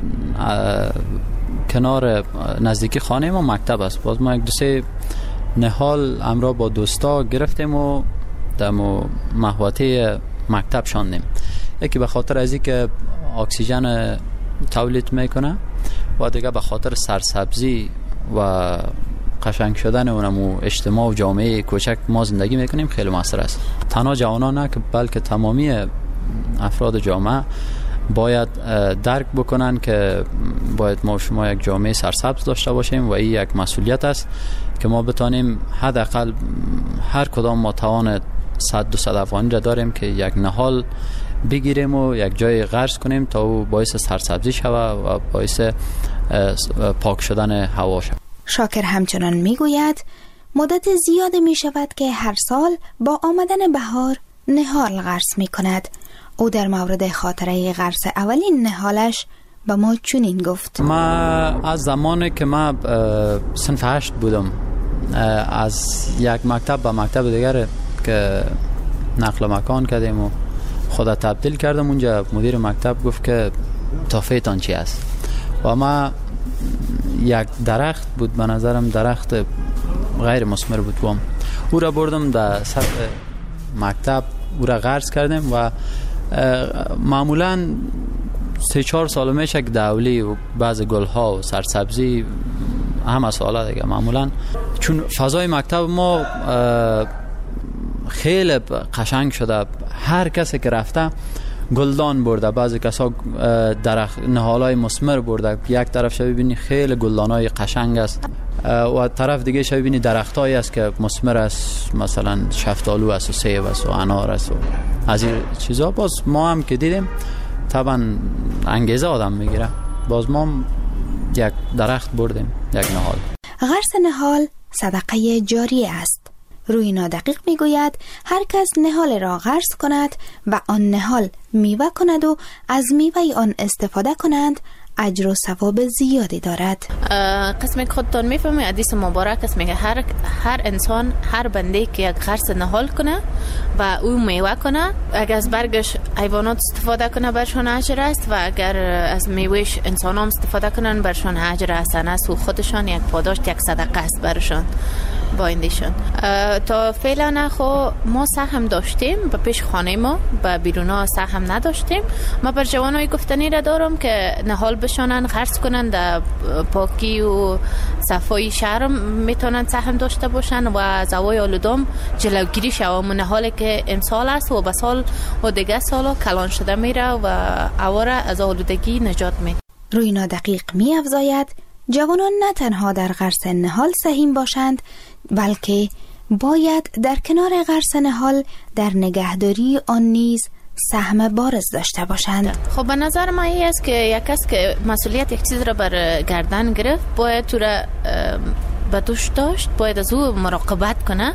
Speaker 2: کنار نزدیکی خانه ما مکتب است. باز ما یک دو سه نهال امرا با دوستا گرفتیم و در محوطه مکتب شاندیم. یکی به خاطر از اینکه اکسیژن تولید میکنه و دیگه به خاطر سرسبزی و قشنگ شدن اونمو اجتماع و جامعه کوچک ما زندگی میکنیم خیلی موثر است. تنها جوانان نه که بلکه تمامی افراد جامعه باید درک بکنن که باید ما شما یک جامعه سرسبز داشته باشیم و این یک مسئولیت است که ما بتانیم حداقل هر کدام ما توان 100-200 افغانی را داریم که یک نهال بگیریم و یک جای غرس کنیم تا او باعث سرسبزی شود و باعث پاک شدن هوا شود.
Speaker 22: شاکر همچنان میگوید مدت زیاد می شود که هر سال با آمدن بهار نهال غرس می کند. او در مورد خاطره غرس اولین نهالش به ما چنین گفت:
Speaker 2: ما از زمانی که ما صنف 8 بودم از یک مکتب به مکتب دیگر که نقل مکان کردیم و خدا تبدیل کردم، اونجا مدیر مکتب گفت که تحفه‌تان چی است و ما یک درخت بود، به نظرم درخت غیر مثمر بود، او را بردم در سطح مکتب، او را غرس کردیم و معمولا 3-4 سال میشه که دولی و بعض گلها و سرسبزی همه سالا دیگه معمولا چون فضای مکتب ما خیلی قشنگ شده، هر کسی که رفته گلدان برده، بعضی کسا درخت نهالای مثمر برده، یک طرف شو ببینی خیلی گلدانای قشنگ است و طرف دیگه شو ببینی درختایی است که مثمر است، مثلا شفتالو است و سیب است و انار است و از این چیزا. باز ما هم که دیدیم طبعا انگیزه آدم میگیره، باز ما یک درخت بردیم، یک نهال.
Speaker 22: غرس نهال صدقه جاریه است. روینا دقیق میگوید هر کس نهال را غرس کند و آن نهال میوه کند و از میوه آن استفاده کنند اجر و ثواب زیادی دارد.
Speaker 3: قسمی که خودتان میفهمی حدیث مبارک است، میگه هر انسان، هر بنده که یک غرس نهال کنه و او میوه کنه، اگر از برگش حیوانات استفاده کنه برشان اجر است و اگر از میوهش انسان هم استفاده کنن برشان اجر حسن است و خودشان یک پاداش، یک صدقه است برشان با ایندیشون. تا فعلا خو ما سهم داشتیم به پیش خانه ما، به بیرونا سهم نداشتیم. ما بر جوانای گفتنی را دارم که نهال بشانن، غرس کنن، در پاکی و صفای شهر میتونن سهم داشته باشن و از هوای آلودم جلوگیری شود. نهالی که امسال است و به سال و دیگه سالا کلان شده میره و هوا را از آلودگی نجات میده.
Speaker 22: روینا دقیق می‌افزاید جوانان نه تنها در غرس نهال سهیم باشند، بلکه باید در کنار غرس نهال در نگهداری آن نیز سهم بارز داشته باشند.
Speaker 3: خب به نظر من این است که یک کس که مسئولیت یک چیز را بر گردن گرفت باید تو را به دوش داشت، باید از او مراقبت کنه.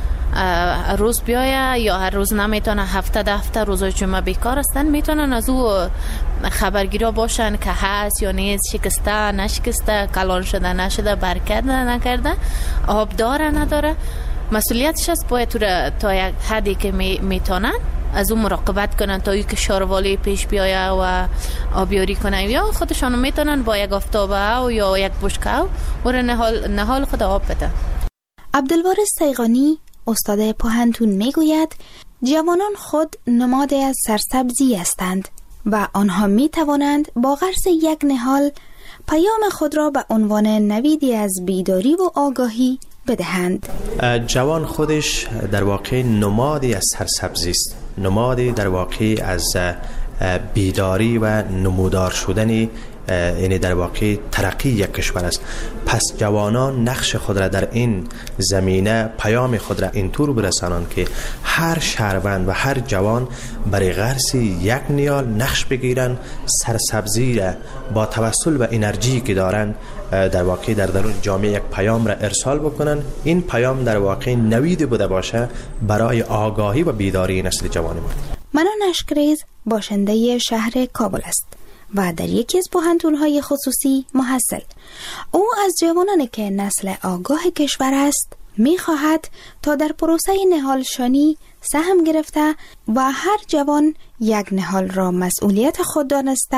Speaker 3: روز بیایه یا هر روز نمیتونه، هفته روزای جمعه بیکار هستن، میتونن از او خبرگیرا باشن که هست یا نیست، شکسته نشکسته، کلان شده نشده، برکت نکرده، آب داره نداره. مسئولیتش است باید تا یک حدی که میتونن از اون مراقبت کنن تا اینکه شاروالی پیش بیایه و آبیاری کنن، یا خودشانو میتونن با یک آفتابه و یا یک بشکه و نهال خود آب بده.
Speaker 22: عبدالوارث سیغانی استاد پوهنتون میگوید جوانان خود نماد از سرسبزی هستند و آنها می توانند با غرس یک نهال پیام خود را به عنوان نویدی از بیداری و آگاهی بدهند.
Speaker 7: جوان خودش در واقع نمادی از سرسبزی است، نمادی در واقع از بیداری و نمودار شدنی، یعنی در واقع ترقی یک کشور است. پس جوانان نقش خود را در این زمینه، پیام خود را اینطور برسانند که هر شهروند و هر جوان برای غرس یک نیال نقش بگیرند، سرسبزی را با توسل و انرژی که دارند در واقع در درون جامعه یک پیام را ارسال بکنن. این پیام در واقع نوید بوده باشه برای آگاهی و بیداری نسل جوان ما.
Speaker 22: منان اشکریز باشنده شهر کابل است و در یکی از پوهنتون‌های خصوصی محصل. او از جوانانی که نسل آگاه کشور است می‌خواهد تا در پروسه نهالشانی سهم گرفته و هر جوان یک نهال را مسئولیت خود دانسته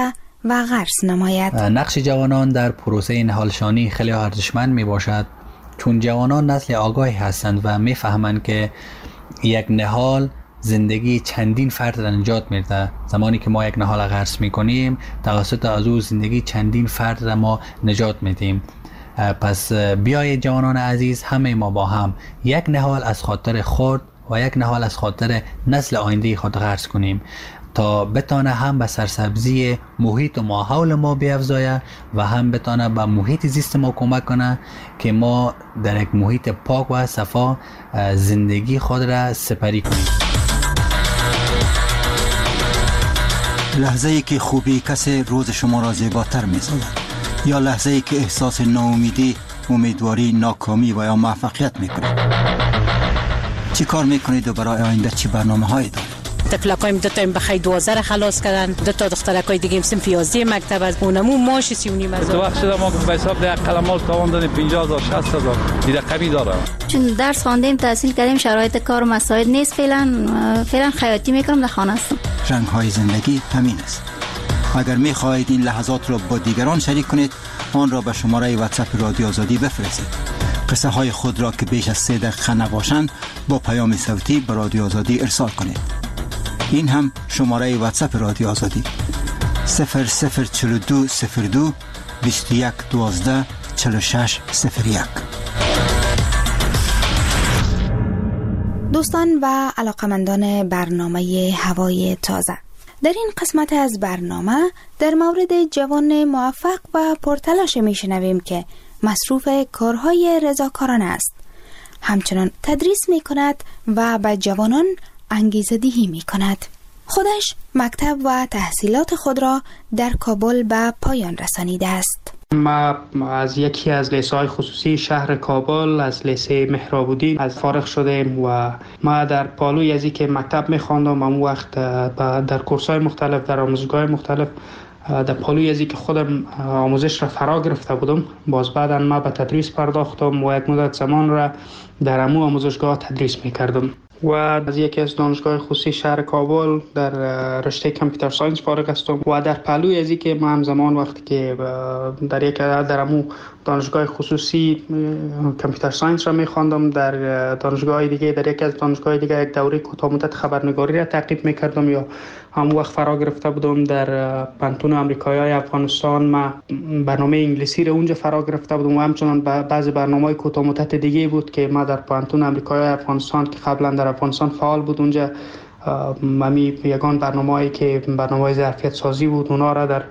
Speaker 22: و غرس نماید.
Speaker 4: نقش جوانان در پروسه نهالشانی خیلی ارزشمند می باشد، چون جوانان نسل آگاهی هستند و می فهمند که یک نهال زندگی چندین فرد را نجات میده. زمانی که ما یک نهال غرس میکنیم توسط از او زندگی چندین فرد را ما نجات میدیم. پس بیایید جوانان عزیز، همه ما با هم یک نهال از خاطر خود و یک نهال از خاطر نسل آینده خود غرس کنیم تا بتانه هم به سرسبزی محیط و ماحول ما بیفزایه و هم بتانه به محیط زیست ما کمک کنه که ما در یک محیط پاک و صفا زندگی خود را سپری کنیم.
Speaker 5: لحظه ای که خوبی کسی روز شما را زیباتر می سازد، یا لحظه ای که احساس ناامیدی، امیدواری، ناکامی و یا موفقیت می کنید. چی کار می کنید و برای آینده چی برنامه هایی دارید؟
Speaker 6: تکلکایم دو تا بخیر 12 خلاص کردن، دو تا دخترکای دیگه صنف 11 مکتب از اونمو ماش 39,000.
Speaker 24: تو وقت شده ما به حساب ده قلمال تاوان دادیم 50,000 60,000 این رقمی داره.
Speaker 25: چون درس خواندیم تحصیل کردیم شرایط کار مساعد نیست، فعلا خیاطی میکنم در خانه هستم.
Speaker 5: رنگ های زندگی همین است. اگر می خواهید این لحظات را با دیگران شریک کنید، آن را به شماره واتساپ رادیو آزادی بفرستید. قصه های خود را که بیش از 3 دقیقه نباشند با پیام صوتی به رادیو آزادی ارسال کنید. این هم شماره واتساپ رادیو آزادی 004202 21 12 46 01.
Speaker 22: دوستان و علاقمندان برنامه هوای تازه، در این قسمت از برنامه در مورد جوان موفق و پرتلاش میشنویم که مصروف کارهای رضاکارانه است. همچنان تدریس می کند و به جوانان انگیزه دهی می کند. خودش مکتب و تحصیلات خود را در کابل به پایان رسانیده است.
Speaker 26: ما از یکی از لیسه‌های خصوصی شهر کابل، از لیسه مهرابودی از فارغ شدیم و ما در پالوی ازی که مکتب می‌خواندم اون وقت در کورس‌های مختلف، در آموزشگاه مختلف، در پالوی ازی که خودم آموزش را فرا گرفته بودم، باز بعداً ما به تدریس پرداختم و یک مدت زمان را در امو آموزشگاه تدریس می‌کردم. و از یکی از دانشگاه خصوصی شهر کابل در رشته کامپیوتر ساینس فارغ هستم و در پهلوی ازی که ما همزمان وقتی که در امو دانشگاه خصوصی کامپیوتر ساینس را می‌خواندم، در دانشگاه دیگه، در یکی از دانشگاه دیگه یک دوره کوتاه مدت خبرنگاری را تعقیب می‌کردم یا همون وقت فرا گرفته بودم. در پانتون آمریکایی افغانستان ما برنامه انگلیسی را اونجا فرا گرفته بودم و همچنان بعضی برنامه‌های کوتاه مدت دیگه بود که ما در پانتون آمریکایی افغانستان که قبلا در افغانستان فعال بود، اونجا ممی یگان برنامه‌ای که برنامه ظرفیت سازی بود اونا را در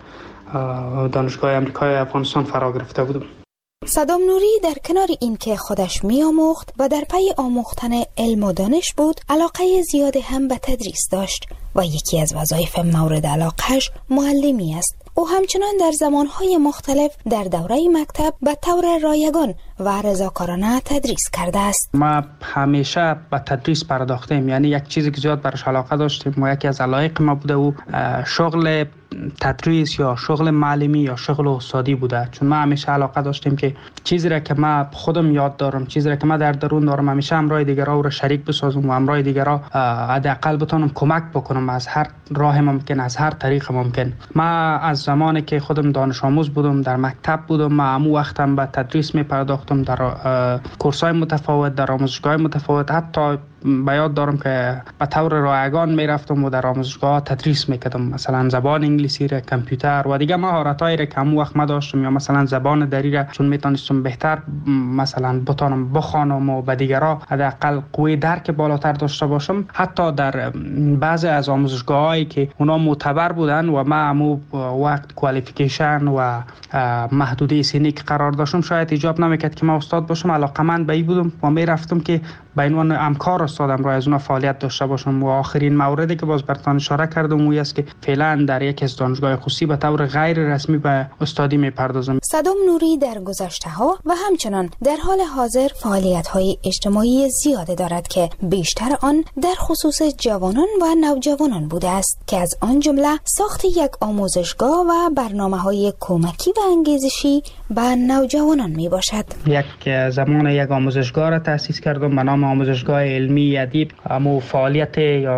Speaker 26: دانشگاه آمریکایی افغانستان فرا گرفته بودم.
Speaker 22: صدام نوری در کنار این که خودش می‌آموخت و در پی آموختن علم و دانش بود، علاقه زیادی هم به تدریس داشت و یکی از وظایف مورد علاقهش معلمی است. او همچنان در زمانهای مختلف در دوره مکتب به طور رایگان و رضاکارانه تدریس کرده است.
Speaker 26: ما همیشه به تدریس پرداختیم، یعنی یک چیزی که زیاد براش علاقه داشتیم و یکی از علایق ما بوده و شغل تدریس یا شغل معلمی یا شغل استادی بوده. چون ما همیشه علاقه داشتیم که چیزی را که ما خودم یاد دارم، چیزی را که ما در درون دارم، همیشه همراه دیگران را شریک بسازم و همراه دیگران حداقل بتونم کمک بکنم از هر راه ممکن، از هر طریق ممکن. ما از زمانی که خودم دانش آموز بودم، در مکتب بودم، ما همون وقتم به تدریس می پرداختم در کورس‌های متفاوت، در آموزشگاه متفاوت. حتی به یاد دارم که به طور رایگان می رفتم و در آموزشگاه تدریس می کردم، مثلا زبان انگلیسی را، کامپیوتر و دیگه مهارتایی را که همون وقت ما داشتم، یا مثلا زبان دری را، چون می تونستم بهتر مثلا بتونم بخوانم و به دیگران حداقل قوی درک بالاتر داشته باشم. حتی در بعضی از آموزشگاهایی که اونا معتبر بودن و ما همون وقت کوالیفیکیشن و محدوده سنی که قرار داشتم، شاید ایجاب نمیکرد که ما استاد باشم. علاقمند به این بودم و می رفتم که به عنوان همکار استادم را از اون فعالیت داشته باشم. و آخرین موردی که باز براتون اشاره کردم اون است که فعلا در یک از دانشگاه خصوصی به طور غیر رسمی به استادی میپردازم.
Speaker 22: صدام نوری در گذشته‌ها و همچنان در حال حاضر فعالیت‌های اجتماعی زیاده دارد که بیشتر آن در خصوص جوانان و نوجوانان بوده است که از آن جمله ساخت یک آموزشگاه و برنامه‌های کمکی و انگیزشی به نوجوانان می باشد.
Speaker 26: یک زمان یک آموزشگاه را تأسیس کردم به نام آموزشگاه علمی ادیب. امو فعالیت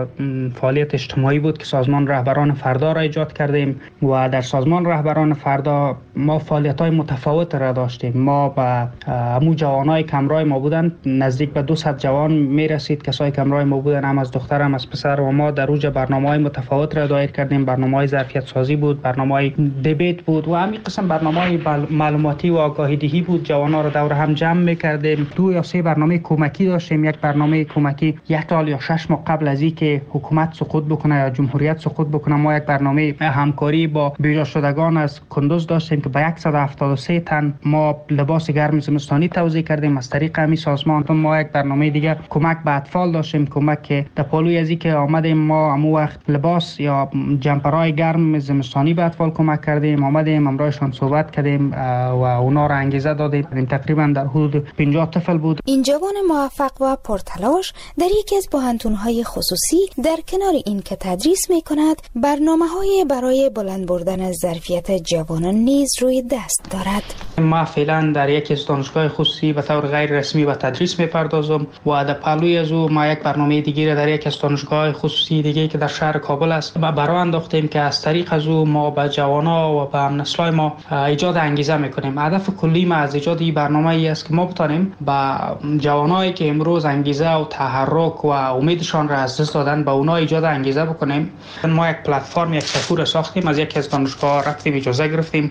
Speaker 26: اجتماعی بود که سازمان رهبران فردا را ایجاد کردیم و در سازمان رهبران فردا ما فعالیت‌های متفاوت را داشتیم. ما با امو جوانای کمرای ما بودن، نزدیک به 200 جوان می رسید کسای کمرای ما بودن، هم از دختر هم از پسر، و ما در اوج برنامه‌های متفاوت را دایر کردیم. برنامه‌های ظرفیت سازی بود، برنامه‌های دیبیت بود و همین قسم برنامه‌های معلوماتی و آگاهی دهی بود. جوان‌ها را دور هم جمع می‌کردیم. 2 یا 3 برنامه کمکی داشتیم. یک برنامه کمکی 1 سال یا 6 ماه قبل از اینکه حکومت سقوط بکنه یا جمهوریت سقوط بکنه، ما یک برنامه همکاری با بیجا شدگان از کندوز داشتیم که به 173 تن ما لباس گرم زمستانی توزیع کردیم از طریق همین سازمان. ما یک برنامه دیگه کمک به اطفال داشتیم، کمک که در پالوی از اینکه آمدیم ما همون وقت لباس یا جمپرای گرم زمستانی به اطفال کمک کردیم، آمدیم امرایشان صحبت کردیم و اونا را انگیزه دادیم. تقریبا در حدود 50 طفل بود.
Speaker 22: این جوان موفق و پرتلاش در یکی از بحانتون‌های خصوصی در کنار این که تدریس می‌کند، برنامه‌های برای بلند بردن از ظرفیت جوانان نیز روی دست دارد.
Speaker 26: ما فعلا در یکی از دانشگاه خصوصی به طور غیر رسمی به تدریس می‌پردازم و در پهلوی از او ما یک برنامه دیگه در یکی از دانشگاه خصوصی دیگه که در شهر کابل است برای انداختیم که از طریق از او ما به جوان‌ها و به هم‌نسل‌های ما ایجاد انگیزه می‌کنیم. هدف کلی ما از ایجاد این برنامه ای است که ما بتانیم با جوانایی که امروز انگیزه و تحرک و امیدشان را از دست دادن به اونا ایجاد انگیزه بکنیم. ما یک پلتفرم، یک سکور ساختیم، از یکی از دانشگاه رفتیم اجازه گرفتیم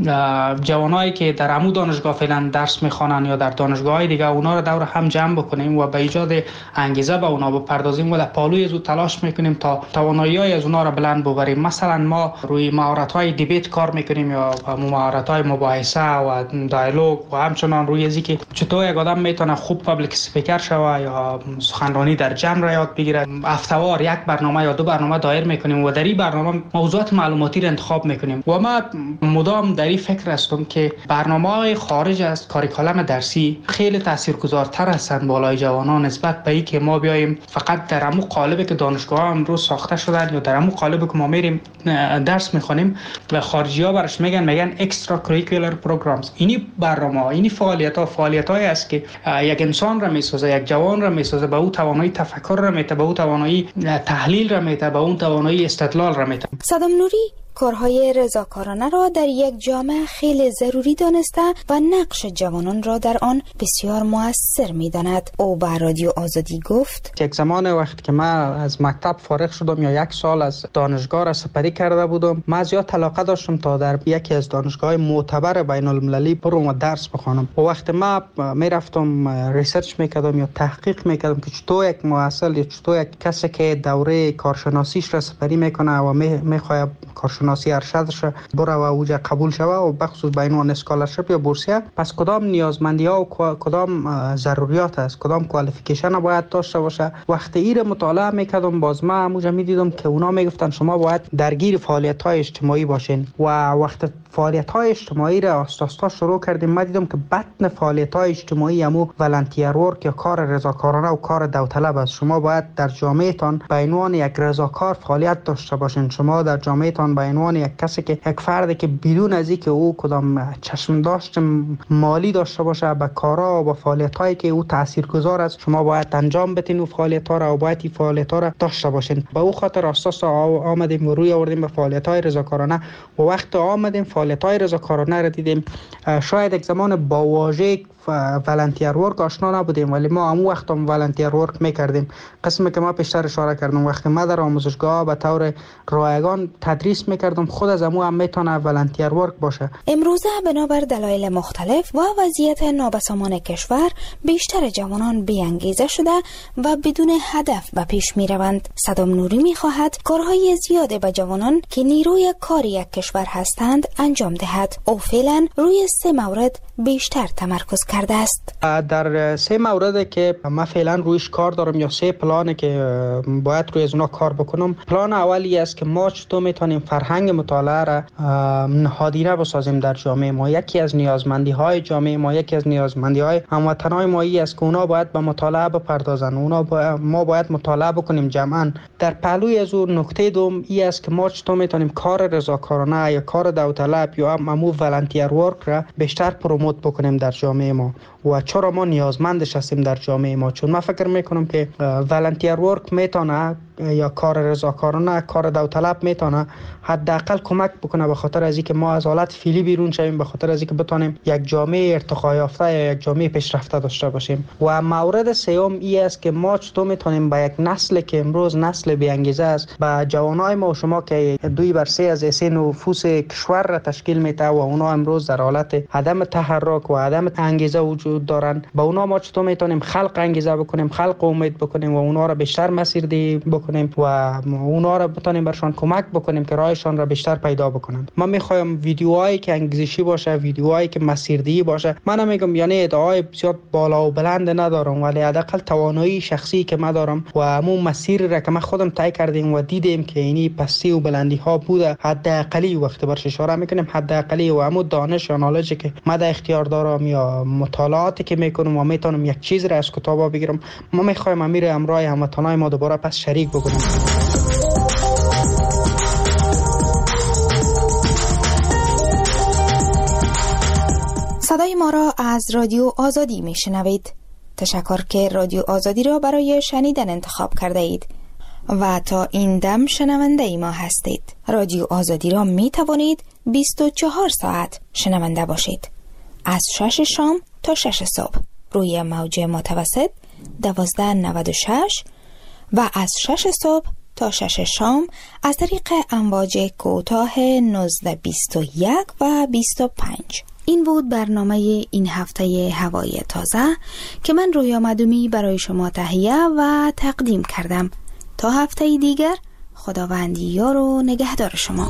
Speaker 26: جوانایی که در عمو دانشگاه فعلا درس میخوانن یا در دانشگاه‌های دیگه اونا رو دور هم جمع بکنیم و به ایجاد انگیزه به اونا بپردازیم و در پالوی از او تلاش میکنیم تا توانایی‌های از اونا رو بلند ببریم. مثلا ما روی مهارت‌های دیبیت کار میکنیم یا مهارت‌های مباحثه و دیالوگ و همچنان روی ازی که چطور یک آدم میتونه خوب پابلیک اسپیکر شوه یا سخنرانی در جمع را یاد بگیره. هفته‌وار یک برنامه یا 2 برنامه دایر میکنیم و در این برنامه موضوعات معلوماتی را انتخاب میکنیم و ما مدام در این فکر هستم که برنامه‌های خارج از کاریکولم درسی خیلی تاثیرگذارتر هستند بالای جوانان نسبت به اینکه ما بیایم فقط در همون قالبی که دانشگاه‌ها امروز ساخته شدن یا در همون قالبی که ما میریم درس میخونیم و خارجی‌ها برش میگن اکسترا کریکولر پروگرامز. اینی برنامه‌ها، اینی فعالیت‌هایی است که یک انسان را میسازه، یک جوان را میسازه، به او توانایی تفکر را میده، به او توانایی تحلیل را میده، به اون توانایی استدلال را میده.
Speaker 22: صدام نوری کارهای رضاکارانه را در یک جامعه خیلی ضروری دانسته و نقش جوانان را در آن بسیار مؤثر می‌داند. او به رادیو آزادی گفت:
Speaker 26: یک زمان وقتی که من از مکتب فارغ شدم یا 1 سال از دانشگاه را سپری کرده بودم، من زیاد علاقه داشتم تا در یکی از دانشگاه‌های معتبر بین‌المللی برم و درس بخوانم. و وقتی من میرفتم ریسرچ میکردم یا تحقیق میکردم که چطور یک محصل یا چطور یک کسی که دوره کارشناسیش را سپری میکنه و میخواد کارشناسی ارشدش بره و اوجا قبول شوه و بخصوص به عنوان اسکالرشپ یا بورسیه، پس کدام نیازمندی ها و کدام ضروریات است، کدام کوالیفیکیشن باید داشته باشه. وقتی این مطالعه میکردم باز من همونجا میدیدم که اونا میگفتن شما باید درگیر فعالیت های اجتماعی باشین و وقتی فعالیت های اجتماعی را آستاستا شروع کردیم من دیدم که بطن فعالیت های اجتماعی همو ولنتیر ورک یا کار رضاکارانه و کار داوطلب است. شما باید در جامعه تان به عنوان یک رضاکار فعالیت داشته باشین. شما در جامعه تان به عنوان یک کسی که یک فردی که بدون از اینکه او کدام چشم داشت مالی داشته باشه به کارا و به فعالیت هایی که او تاثیرگذار است شما باید انجام بدین و فعالیت ها را و باید این فعالیت ها را داشته باشین. به او خاطر اساس آمدیم و روی آوردیم به فعالیت های رضاکارانه و وقت آمدیم فعالیت های رضاکارانه را دیدیم. شاید یک زمان با واژه ولنتیر ورک آشنا نبودیم ولی ما همون وقت هم ولنتیر ورک میکردیم. قسمی که ما پیشتر اشاره کردم وقتی ما در آموزشگاه به طور رایگان تدریس میکردم خود از همون هم میتونه ولنتیر ورک باشه.
Speaker 22: امروزه بنابر دلایل مختلف و وضعیت نابسامان کشور بیشتر جوانان بی‌انگیزه شده و بدون هدف به پیش میروند. صدام نوری میخواهد کارهای زیاده به جوانان که نیروی کار یک کشور هستند انجام دهد. او فعلا روی 3 مورد بیشتر تمرکز کرده است.
Speaker 26: در 3 مورد که من فعلا رویش کار دارم یا 3 پلانه که باید روی از اونا کار بکنم. پلان اولی است که ما چطور میتونیم فرهنگ مطالعه را نهادینه بسازیم در جامعه ما. یکی از نیازمندی های جامعه ما، یکی از نیازمندی های هموطنان ما است که اونا باید به مطالعه بپردازن. ما باید مطالعه بکنیم جمعا. در پهلوی از اون نکته دوم این است که ما چطور میتونیم کار رضاکارانه یا کار داوطلب یا همو والنتیر ورک را بیشتر پروموت بکنیم در جامعه ما و چرا ما نیازمندش هستیم در جامعه ما. چون من فکر میکنم که والنتیر ورک میتونه یا کار رضاکارانه، کار داوطلب میتونه حداقل کمک بکنه به خاطر از اینکه ما از حالت فعلی بیرون شویم، به خاطر از اینکه بتونیم یک جامعه ارتقا یافته یا یک جامعه پیشرفته داشته باشیم. و مورد سوم این است که ما چطور میتونیم با یک نسل که امروز نسل بی انگیزه است، با جوانای ما و شما که 2/3 از ایسه نفوس کشور را تشکیل میده و اونا امروز در حالت عدم تحرک و عدم انگیزه وجود دارن، با اونا ما چطور میتونیم خلق انگیزه بکنیم، خلق امید بکنیم و اونا را بیشتر مسیردهی بکنیم و اونا را بتونیم برشان کمک بکنیم که راهشان را بیشتر پیدا بکنن. من میخوایم ویدیوهایی که انگیزشی باشه، ویدیوهایی که مسیردهی باشه. من نمیگم یعنی ادعای بسیار بالا و بلند ندارم، ولی حداقل توانایی شخصی که من دارم و همون مسیر را که من خودم طی کردیم و دیدیم که اینی پستی و بلندی ها بوده، حداقلی وقت برش اشاره میکنیم حداقلی و همون دانش یا نالجی که من در اختیار دارم یا مطالعاتی که میکنم و میتونم یک چیز را از کتابا بگیرم، ما میخوایم امیر امرای هموطنای ما دوباره پس شریک بکنیم.
Speaker 22: صدای ما را از رادیو آزادی میشنوید. تشکر که رادیو آزادی را برای شنیدن انتخاب کرده اید و تا این دم شنونده ما هستید. رادیو آزادی را می توانید 24 ساعت شنونده باشید. از 6 شام تا 6 صبح روی موج متوسط 1296 و از 6 صبح تا 6 شام از طریق امواج کوتاه 1921 و 25. این بود برنامه این هفته هوای تازه که من رویا مدومی برای شما تهیه و تقدیم کردم. تا هفته دیگر خداوند یار و نگهدار شما.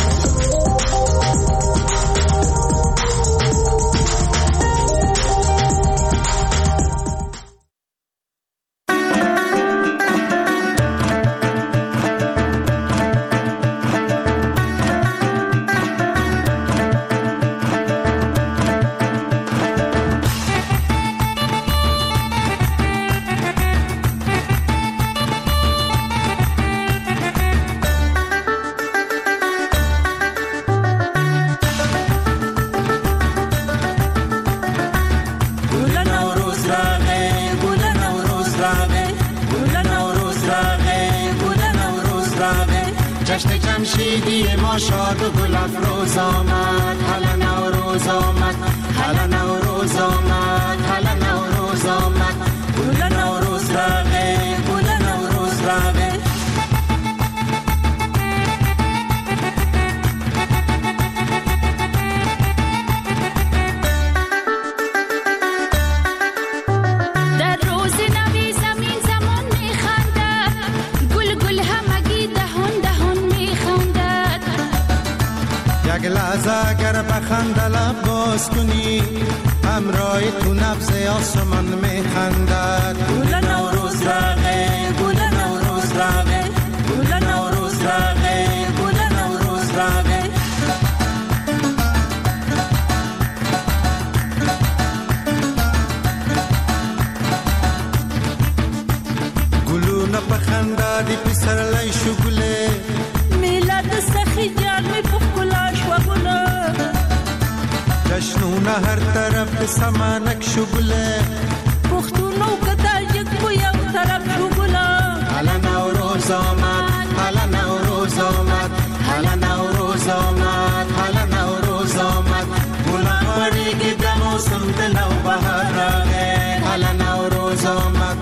Speaker 8: جمشیدی ما شاد و گل افروز آمد، هلا نوروز آمد، هلا نوروز آمد، هلا نوروز آمد، گل نوروز رقه، گل نوروز رقه.
Speaker 9: در روز نوی زمین زمان میخندد، گل گل همگی دهان دهان میخندد.
Speaker 8: یک لحظه اگر بخنده لب باز کنی، همراه تو نبض آسمان میخندد. گل نوروز رقه، گل نوروز رقه، گل نوروز رقه، گل نوروز رقه. گلونه بخنده دی پسر لیشو گله،
Speaker 9: میلاد سخی جان می پفکلاش و گله.
Speaker 8: جشنونه هر طرف سمانک شو گله،
Speaker 9: پختونو کدال یک بو یو طرف شو گله.
Speaker 8: هلا نوروز آمد، هلا نوروز آمد، هلا نوروز آمد، هلا نوروز آمد. گلان وریگی به موسم دلو بهار راغه، هلا نوروز آمد.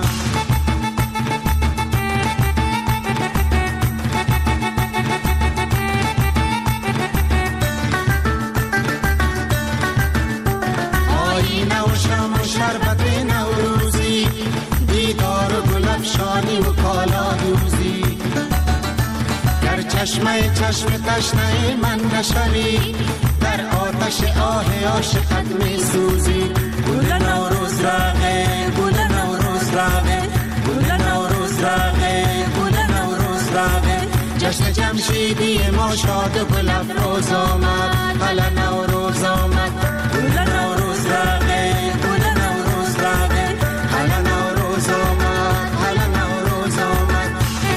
Speaker 8: شربت نوروزی، دیدار و گل افشانی و کالا دوزی. گر چشمه چشم تشنه من نشوی، در آتش آه عاشقت می سوزی. گل گل نوروز رقه گل نوروز رقه گل نوروز رقه گل نوروز رقه جشن جمشیدی ما شاد و گل افروز آمد هلا نوروز آمد گل نوروز رقه گل نوروز رقه هلا نوروز آمد هلا نوروز آمد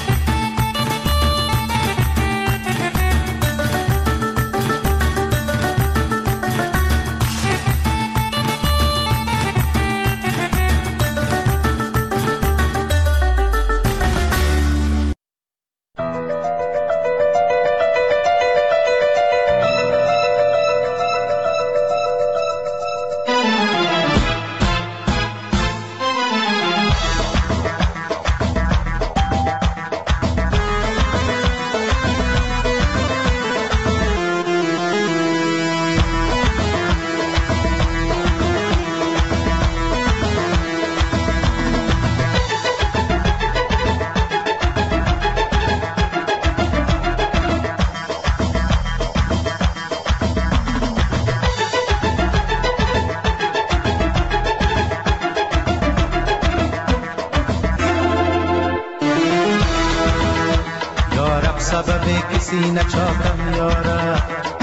Speaker 8: سینه چاکم یاره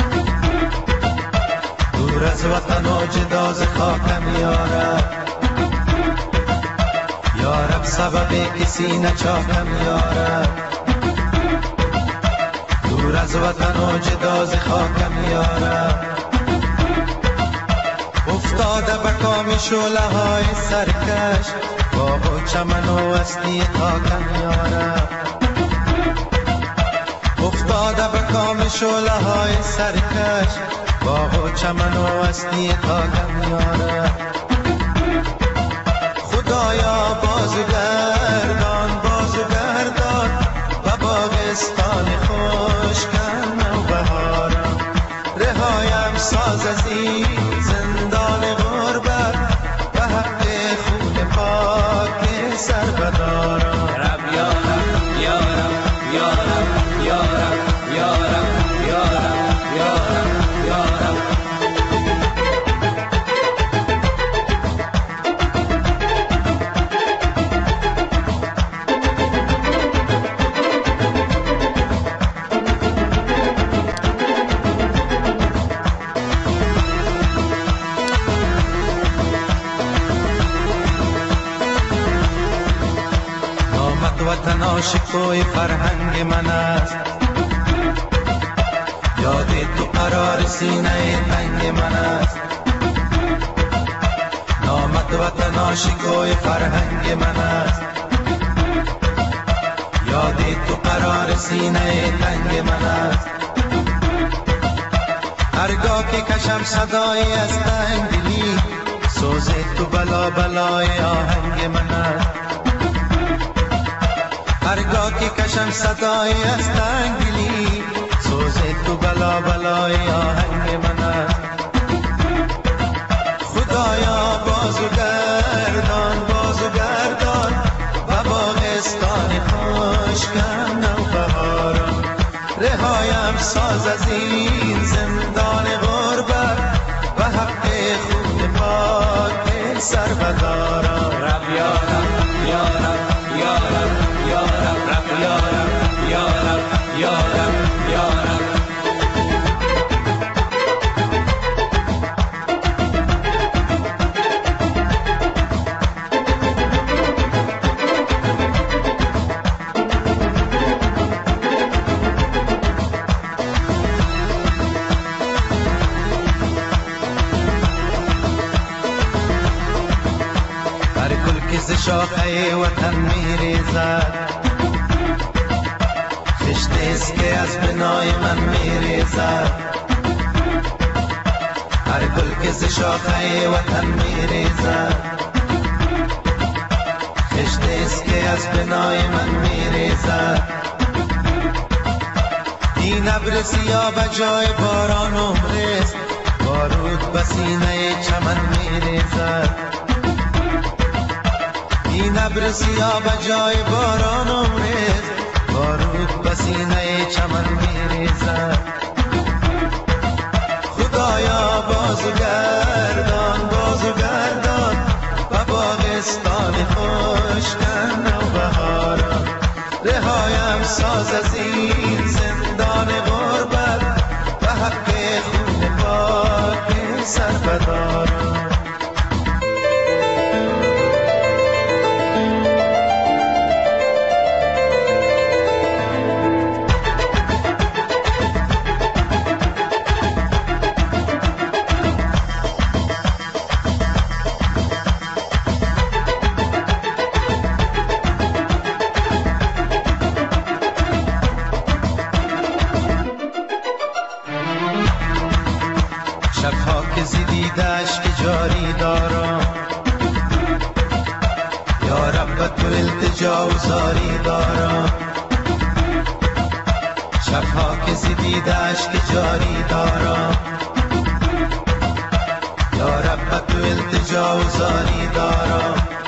Speaker 8: دور از وطن و جدا ز خاکم یاره یارب سببی که سینه چاکم یاره دور از وطن و جدا ز خاکم یاره افتاده به کام شعله های سرکش باغ و چمن و وسطی خاکم یاره افتاده به کام شعله های سرکش باغ و چمن و وسطی خاکم یاره خدایا بازگردان بازگردان و باغستان خوشگم و بهارم رهایم ساز از این زندان غربت و حق خون پاک سر بدارم رب یارم یارم یارم یارم یارم یارم یارم یارم نامت وطن عاشقوی فرهنگ من است یاد تو قرار سینه تنگ من است نامت وطن عاشقوی فرهنگ من است یاد تو قرار سینه تنگ من است هرگاه که کشم صدای از تنگدلی سوز تو بلا بلای آهنگ من است هرگاه که کشم صدای از تنگدلی سوز تو بلا بلای آهنگ من است خدایا بازگردان بازگردان و باغستان خوشگم نو بهارم رهایم ساز از این زندان غربت و حق خون پاک سر بدارم رب یارم یارم یارم یارم رب یارم یارم یارم یارم هر گل که ز شاخه وطن میریزد خشت است که از بنای من میریزد هر گل که ز شاخه وطن میریزد خشت است که از بنای من میریزد این ابر سیاه به جای باران عمرست بارود به سینه چمن میریزد این ابر سیاه به جای باران عمرست بارود به سینه چمن میریزد خدایا بازگردان بازگردان بهارا رهایم ساز از این زندان غربت و حق خون پاک سربدارا جاری دارم یا رب تو التجا و زاری دارم شبها که زیدی دشت جاری دارم یا رب تو التجا و زاری دارم